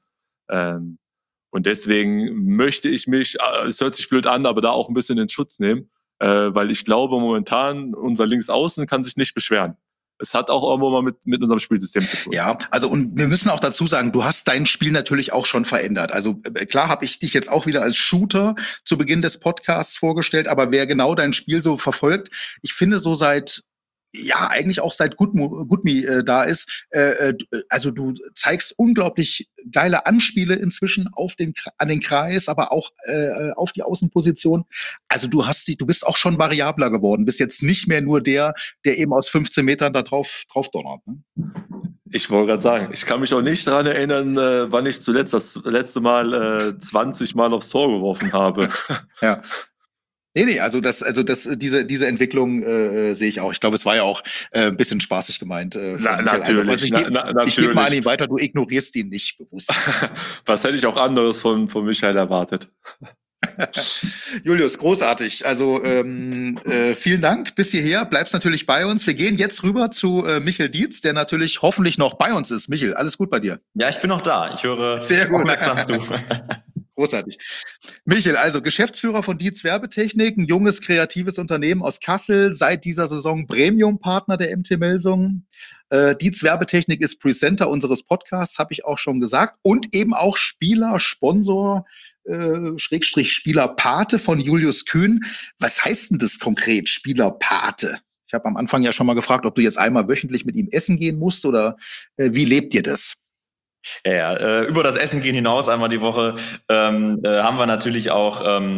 Speaker 3: Und deswegen möchte ich mich, es hört sich blöd an, aber da auch ein bisschen in Schutz nehmen, weil ich glaube, momentan unser Linksaußen kann sich nicht beschweren. Es hat auch irgendwo mal mit unserem Spielsystem zu tun.
Speaker 1: Ja, also und wir müssen auch dazu sagen, du hast dein Spiel natürlich auch schon verändert. Also klar habe ich dich jetzt auch wieder als Shooter zu Beginn des Podcasts vorgestellt, aber wer genau dein Spiel so verfolgt, ich finde so eigentlich auch seit Goodme da ist, also du zeigst unglaublich geile Anspiele inzwischen an den Kreis, aber auch auf die Außenposition. Also du bist auch schon variabler geworden, bist jetzt nicht mehr nur der eben aus 15 Metern da drauf donnert. Ne?
Speaker 3: Ich wollte gerade sagen, ich kann mich auch nicht daran erinnern, wann ich zuletzt das letzte Mal 20 Mal aufs Tor geworfen habe.
Speaker 1: Ja. Nee, also diese Entwicklung sehe ich auch. Ich glaube, es war ja auch ein bisschen spaßig gemeint.
Speaker 3: Natürlich.
Speaker 1: Ich gebe mal an ihn weiter, du ignorierst ihn nicht bewusst.
Speaker 3: Was hätte ich auch anderes von Michael erwartet?
Speaker 1: Julius, großartig. Also vielen Dank bis hierher. Bleibst natürlich bei uns. Wir gehen jetzt rüber zu Michel Dietz, der natürlich hoffentlich noch bei uns ist. Michel, alles gut bei dir?
Speaker 2: Ja, ich bin noch da. Ich höre
Speaker 1: sehr gut
Speaker 2: aufmerksam zu.
Speaker 1: Großartig. Michel, also Geschäftsführer von Dietz Werbetechnik, ein junges, kreatives Unternehmen aus Kassel, seit dieser Saison Premium-Partner der MT Melsungen. Dietz Werbetechnik ist Presenter unseres Podcasts, habe ich auch schon gesagt, und eben auch Spieler, Sponsor, Schrägstrich Spielerpate von Julius Kühn. Was heißt denn das konkret, Spielerpate? Ich habe am Anfang ja schon mal gefragt, ob du jetzt einmal wöchentlich mit ihm essen gehen musst oder wie lebt ihr das?
Speaker 2: Ja, über das Essen gehen hinaus einmal die Woche haben wir natürlich auch,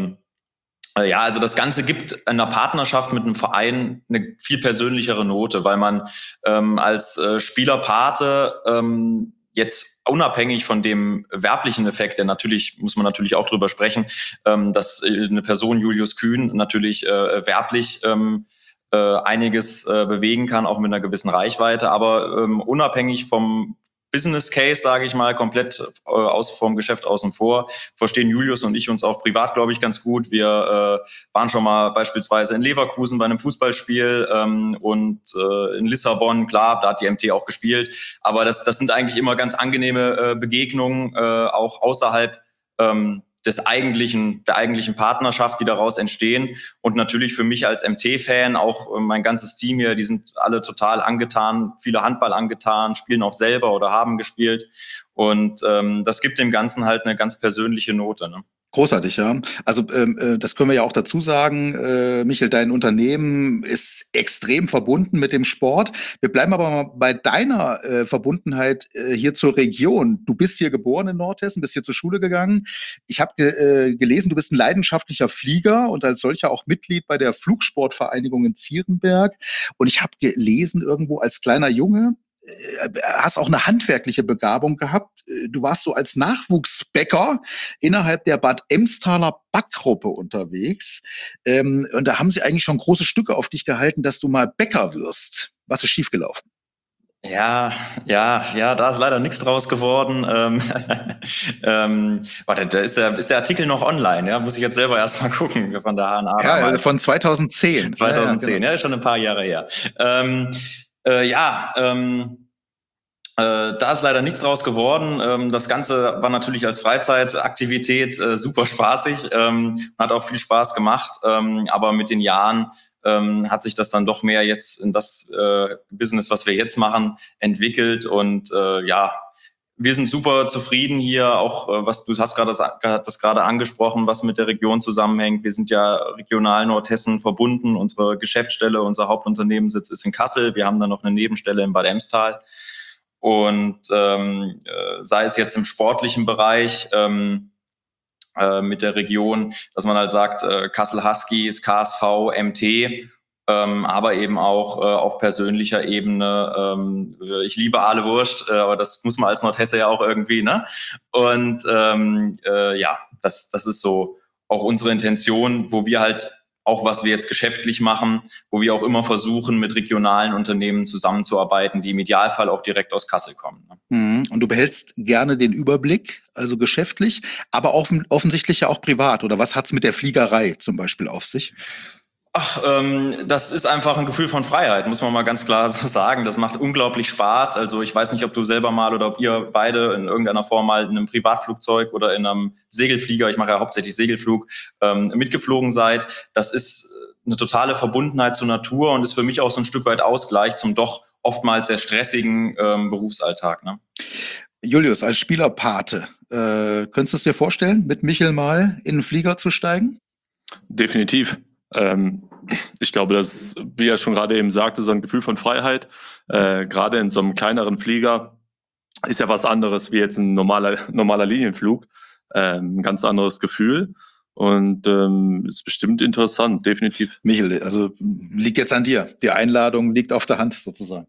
Speaker 2: also das Ganze gibt in einer Partnerschaft mit einem Verein eine viel persönlichere Note, weil man als Spielerpate jetzt unabhängig von dem werblichen Effekt, der natürlich, muss man natürlich auch drüber sprechen, dass eine Person Julius Kühn natürlich werblich einiges bewegen kann, auch mit einer gewissen Reichweite, aber unabhängig vom Business Case, sage ich mal, komplett vom Geschäft außen vor, verstehen Julius und ich uns auch privat, glaube ich, ganz gut. Wir waren schon mal beispielsweise in Leverkusen bei einem Fußballspiel und in Lissabon, klar, da hat die MT auch gespielt, aber das sind eigentlich immer ganz angenehme Begegnungen, auch außerhalb der eigentlichen Partnerschaft, die daraus entstehen. Und natürlich für mich als MT-Fan, auch mein ganzes Team hier, die sind alle total angetan, viele Handball angetan, spielen auch selber oder haben gespielt. Und das gibt dem Ganzen halt eine ganz persönliche Note, ne?
Speaker 1: Großartig, ja. Also das können wir ja auch dazu sagen. Michel, dein Unternehmen ist extrem verbunden mit dem Sport. Wir bleiben aber mal bei deiner Verbundenheit hier zur Region. Du bist hier geboren in Nordhessen, bist hier zur Schule gegangen. Ich habe gelesen, du bist ein leidenschaftlicher Flieger und als solcher auch Mitglied bei der Flugsportvereinigung in Zierenberg. Und ich habe gelesen irgendwo als kleiner Junge, hast auch eine handwerkliche Begabung gehabt. Du warst so als Nachwuchsbäcker innerhalb der Bad Emstaler Backgruppe unterwegs. Und da haben sie eigentlich schon große Stücke auf dich gehalten, dass du mal Bäcker wirst. Was ist schiefgelaufen?
Speaker 2: Ja, da ist leider nichts draus geworden. Warte, da ist der Artikel noch online, ja? Muss ich jetzt selber erst mal gucken von der HNA.
Speaker 1: Ja, von 2010.
Speaker 2: 2010,
Speaker 1: ja, genau.
Speaker 2: Ja, schon ein paar Jahre her. Da ist leider nichts draus geworden. Das Ganze war natürlich als Freizeitaktivität super spaßig, hat auch viel Spaß gemacht, aber mit den Jahren hat sich das dann doch mehr jetzt in das Business, was wir jetzt machen, entwickelt und wir sind super zufrieden hier, auch was du hast das gerade angesprochen, was mit der Region zusammenhängt. Wir sind ja regional Nordhessen verbunden. Unsere Geschäftsstelle, unser Hauptunternehmenssitz ist in Kassel. Wir haben dann noch eine Nebenstelle in Bad Emstal. Und sei es jetzt im sportlichen Bereich mit der Region, dass man halt sagt, Kassel Huskies, KSV, MT, aber eben auch auf persönlicher Ebene. Ich liebe Aale Wurst, aber das muss man als Nordhesse ja auch irgendwie, ne? Und das ist so auch unsere Intention, wo wir halt auch, was wir jetzt geschäftlich machen, wo wir auch immer versuchen, mit regionalen Unternehmen zusammenzuarbeiten, die im Idealfall auch direkt aus Kassel kommen.
Speaker 1: Ne? Und du behältst gerne den Überblick, also geschäftlich, aber offensichtlich ja auch privat. Oder was hat's mit der Fliegerei zum Beispiel auf sich?
Speaker 2: Ach, das ist einfach ein Gefühl von Freiheit, muss man mal ganz klar so sagen. Das macht unglaublich Spaß. Also ich weiß nicht, ob du selber mal oder ob ihr beide in irgendeiner Form mal in einem Privatflugzeug oder in einem Segelflieger, ich mache ja hauptsächlich Segelflug, mitgeflogen seid. Das ist eine totale Verbundenheit zur Natur und ist für mich auch so ein Stück weit Ausgleich zum doch oftmals sehr stressigen Berufsalltag. Ne?
Speaker 1: Julius, als Spielerpate, könntest du es dir vorstellen, mit Michel mal in den Flieger zu steigen?
Speaker 3: Definitiv. Ich glaube, das, wie er schon gerade eben sagte, so ein Gefühl von Freiheit, gerade in so einem kleineren Flieger, ist ja was anderes wie jetzt ein normaler Linienflug. Ein ganz anderes Gefühl und ist bestimmt interessant, definitiv.
Speaker 1: Michel, also liegt jetzt an dir. Die Einladung liegt auf der Hand sozusagen.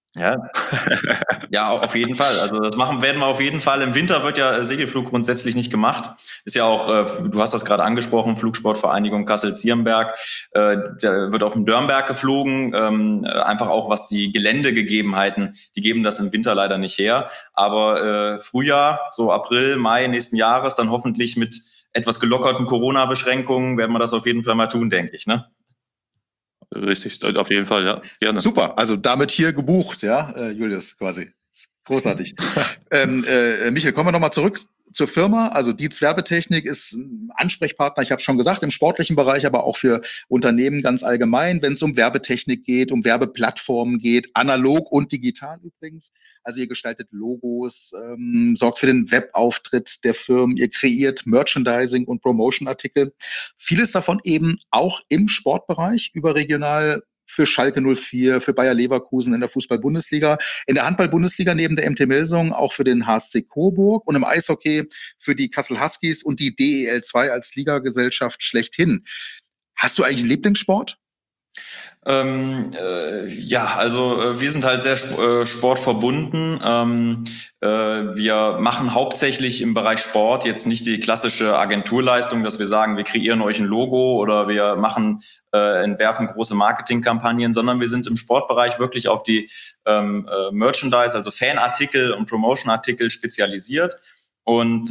Speaker 2: Ja, auf jeden Fall. Also das werden wir auf jeden Fall. Im Winter wird ja Segelflug grundsätzlich nicht gemacht. Ist ja auch, du hast das gerade angesprochen, Flugsportvereinigung Kassel-Zierenberg. Der wird auf dem Dörnberg geflogen. Einfach auch, was die Geländegegebenheiten, die geben das im Winter leider nicht her. Aber Frühjahr, so April, Mai nächsten Jahres, dann hoffentlich mit etwas gelockerten Corona-Beschränkungen werden wir das auf jeden Fall mal tun, denke ich, ne?
Speaker 3: Richtig, auf jeden Fall, ja, gerne.
Speaker 1: Super, also damit hier gebucht, ja, Julius, quasi. Großartig. Michael, kommen wir nochmal zurück zur Firma. Also Dietz Werbetechnik ist ein Ansprechpartner, ich habe schon gesagt, im sportlichen Bereich, aber auch für Unternehmen ganz allgemein, wenn es um Werbetechnik geht, um Werbeplattformen geht, analog und digital übrigens. Also ihr gestaltet Logos, sorgt für den Webauftritt der Firmen, ihr kreiert Merchandising und Promotion-Artikel. Vieles davon eben auch im Sportbereich, überregional für Schalke 04, für Bayer Leverkusen in der Fußball-Bundesliga, in der Handball-Bundesliga neben der MT Melsungen auch für den HSC Coburg und im Eishockey für die Kassel Huskies und die DEL 2 als Ligagesellschaft schlechthin. Hast du eigentlich einen Lieblingssport?
Speaker 2: Ja, also wir sind halt sehr sportverbunden. Wir machen hauptsächlich im Bereich Sport jetzt nicht die klassische Agenturleistung, dass wir sagen, wir kreieren euch ein Logo oder wir entwerfen große Marketingkampagnen, sondern wir sind im Sportbereich wirklich auf die Merchandise, also Fanartikel und Promotion-Artikel spezialisiert und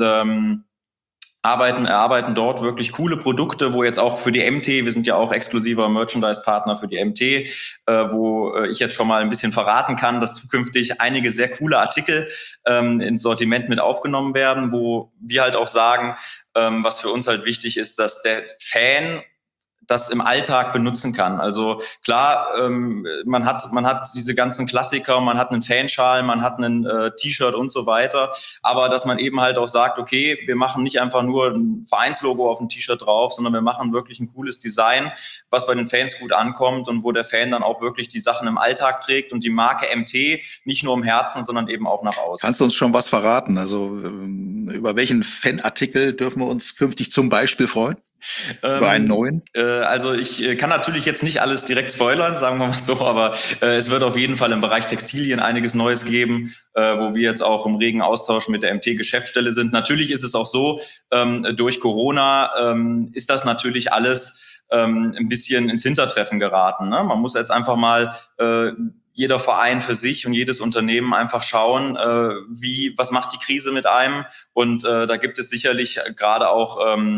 Speaker 2: erarbeiten dort wirklich coole Produkte, wo jetzt auch für die MT, wir sind ja auch exklusiver Merchandise-Partner für die MT, wo ich jetzt schon mal ein bisschen verraten kann, dass zukünftig einige sehr coole Artikel ins Sortiment mit aufgenommen werden, wo wir halt auch sagen, was für uns halt wichtig ist, dass der Fan das im Alltag benutzen kann. Also klar, man hat diese ganzen Klassiker, man hat einen Fanschal, man hat einen T-Shirt und so weiter, aber dass man eben halt auch sagt, okay, wir machen nicht einfach nur ein Vereinslogo auf ein T-Shirt drauf, sondern wir machen wirklich ein cooles Design, was bei den Fans gut ankommt und wo der Fan dann auch wirklich die Sachen im Alltag trägt und die Marke MT nicht nur im Herzen, sondern eben auch nach außen.
Speaker 1: Kannst du uns schon was verraten? Also über welchen Fanartikel dürfen wir uns künftig zum Beispiel freuen? Über einen neuen?
Speaker 2: Also ich kann natürlich jetzt nicht alles direkt spoilern, sagen wir mal so, aber es wird auf jeden Fall im Bereich Textilien einiges Neues geben, wo wir jetzt auch im regen Austausch mit der MT-Geschäftsstelle sind. Natürlich ist es auch so, durch Corona ist das natürlich alles ein bisschen ins Hintertreffen geraten, ne? Man muss jetzt einfach mal jeder Verein für sich und jedes Unternehmen einfach schauen, was macht die Krise mit einem? Und da gibt es sicherlich gerade auch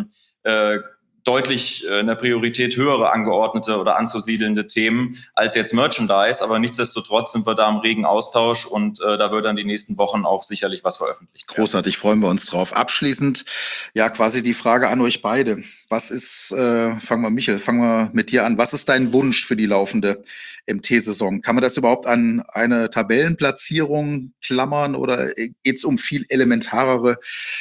Speaker 2: deutlich in der Priorität höhere angeordnete oder anzusiedelnde Themen als jetzt Merchandise. Aber nichtsdestotrotz sind wir da im regen Austausch und da wird dann die nächsten Wochen auch sicherlich was veröffentlicht werden.
Speaker 1: Großartig, freuen wir uns drauf. Abschließend, ja, quasi die Frage an euch beide. Was ist, fangen wir mit dir an. Was ist dein Wunsch für die laufende MT-Saison? Kann man das überhaupt an eine Tabellenplatzierung klammern oder geht es um viel elementarere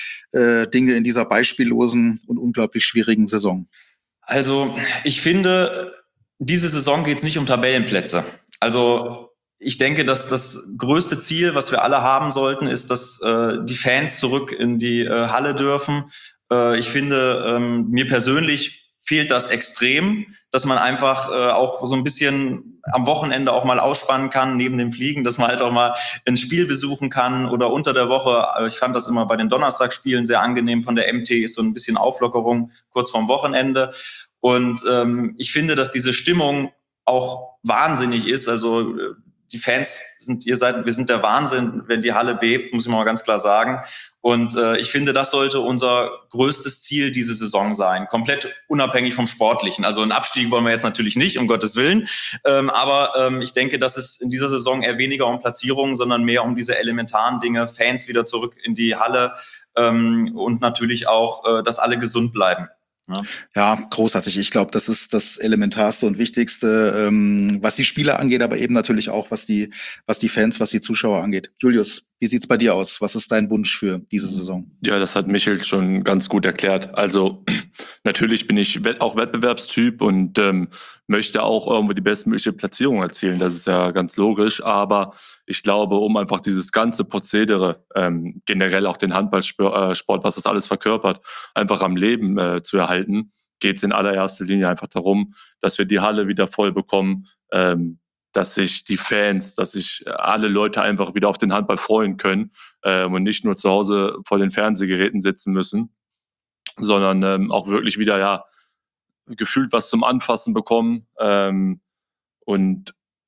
Speaker 1: Dinge in dieser beispiellosen und unglaublich schwierigen Saison?
Speaker 2: Also ich finde, diese Saison geht es nicht um Tabellenplätze. Also ich denke, dass das größte Ziel, was wir alle haben sollten, ist, dass die Fans zurück in die Halle dürfen. Ich finde, mir persönlich fehlt das extrem, dass man einfach auch so ein bisschen am Wochenende auch mal ausspannen kann, neben dem Fliegen, dass man halt auch mal ein Spiel besuchen kann oder unter der Woche. Ich fand das immer bei den Donnerstagsspielen sehr angenehm von der MT, ist so ein bisschen Auflockerung kurz vorm Wochenende. Und ich finde, dass diese Stimmung auch wahnsinnig ist. Also die Fans wir sind der Wahnsinn, wenn die Halle bebt, muss ich mal ganz klar sagen. Und ich finde, das sollte unser größtes Ziel diese Saison sein, komplett unabhängig vom Sportlichen. Also einen Abstieg wollen wir jetzt natürlich nicht, um Gottes Willen. Aber ich denke, dass es in dieser Saison eher weniger um Platzierungen, sondern mehr um diese elementaren Dinge, Fans wieder zurück in die Halle und natürlich auch, dass alle gesund bleiben.
Speaker 1: Ja, großartig. Ich glaube, das ist das Elementarste und Wichtigste, was die Spieler angeht, aber eben natürlich auch, was die Fans, was die Zuschauer angeht. Julius, wie sieht's bei dir aus? Was ist dein Wunsch für diese Saison?
Speaker 3: Ja, das hat Michael schon ganz gut erklärt. Also natürlich bin ich auch Wettbewerbstyp und möchte auch irgendwo die bestmögliche Platzierung erzielen. Das ist ja ganz logisch. Aber ich glaube, um einfach dieses ganze Prozedere, generell auch den Handballsport, was das alles verkörpert, einfach am Leben zu erhalten, geht es in allererster Linie einfach darum, dass wir die Halle wieder voll bekommen, dass sich die Fans, dass sich alle Leute einfach wieder auf den Handball freuen können und nicht nur zu Hause vor den Fernsehgeräten sitzen müssen, sondern auch wirklich wieder gefühlt was zum Anfassen bekommen und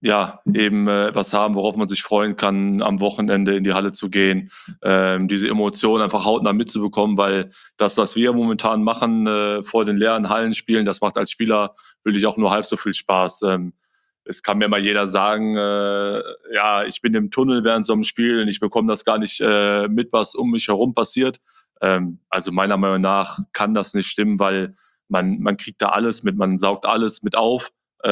Speaker 3: eben etwas haben, worauf man sich freuen kann, am Wochenende in die Halle zu gehen, diese Emotionen einfach hautnah mitzubekommen, weil das, was wir momentan machen, vor den leeren Hallen spielen, das macht als Spieler wirklich auch nur halb so viel Spaß. Es kann mir mal jeder sagen, ich bin im Tunnel während so einem Spiel und ich bekomme das gar nicht mit, was um mich herum passiert. Also meiner Meinung nach kann das nicht stimmen, weil man kriegt da alles mit, man saugt alles mit auf.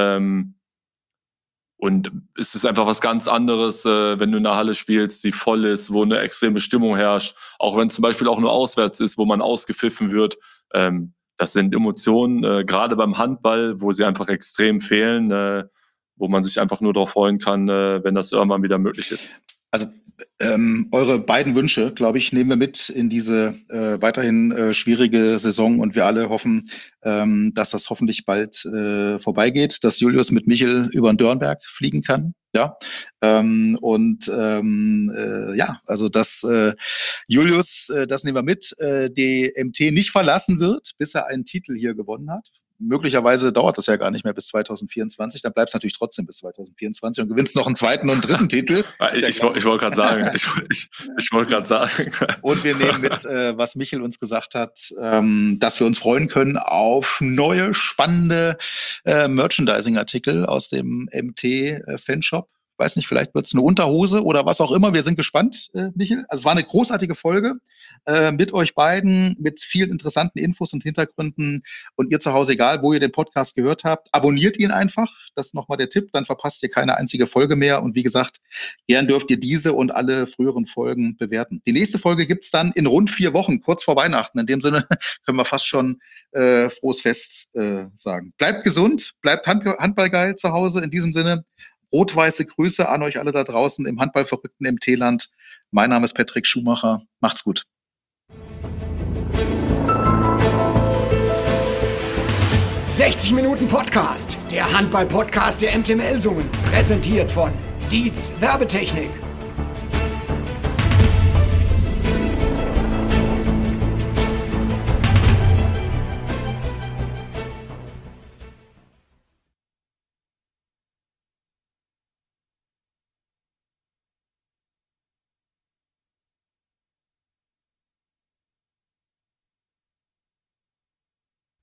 Speaker 3: Und es ist einfach was ganz anderes, wenn du in einer Halle spielst, die voll ist, wo eine extreme Stimmung herrscht. Auch wenn es zum Beispiel auch nur auswärts ist, wo man ausgepfiffen wird. Das sind Emotionen, gerade beim Handball, wo sie einfach extrem fehlen, wo man sich einfach nur darauf freuen kann, wenn das irgendwann wieder möglich ist.
Speaker 1: Also eure beiden Wünsche, glaube ich, nehmen wir mit in diese weiterhin schwierige Saison und wir alle hoffen, dass das hoffentlich bald vorbeigeht, dass Julius mit Michel über den Dörnberg fliegen kann. Ja, also dass Julius, das nehmen wir mit, die MT nicht verlassen wird, bis er einen Titel hier gewonnen hat. Möglicherweise dauert das ja gar nicht mehr bis 2024, dann bleibst du natürlich trotzdem bis 2024 und gewinnst noch einen zweiten und dritten Titel.
Speaker 3: Ich wollte gerade sagen, ich wollte gerade sagen.
Speaker 1: Und wir nehmen mit, was Michel uns gesagt hat, dass wir uns freuen können auf neue, spannende Merchandising-Artikel aus dem MT-Fanshop. Weiß nicht, vielleicht wird es eine Unterhose oder was auch immer. Wir sind gespannt, Michel. Also es war eine großartige Folge mit euch beiden, mit vielen interessanten Infos und Hintergründen. Und ihr zu Hause, egal wo ihr den Podcast gehört habt, abonniert ihn einfach. Das ist nochmal der Tipp. Dann verpasst ihr keine einzige Folge mehr. Und wie gesagt, gern dürft ihr diese und alle früheren Folgen bewerten. Die nächste Folge gibt's dann in rund 4 Wochen, kurz vor Weihnachten. In dem Sinne können wir fast schon frohes Fest sagen. Bleibt gesund, bleibt handballgeil zu Hause. In diesem Sinne, rot-weiße Grüße an euch alle da draußen im handballverrückten MT-Land. Mein Name ist Patrick Schumacher. Macht's gut.
Speaker 4: »60 Minuten Podcast«, der Handball-Podcast der MT Melsungen, präsentiert von Dietz Werbetechnik.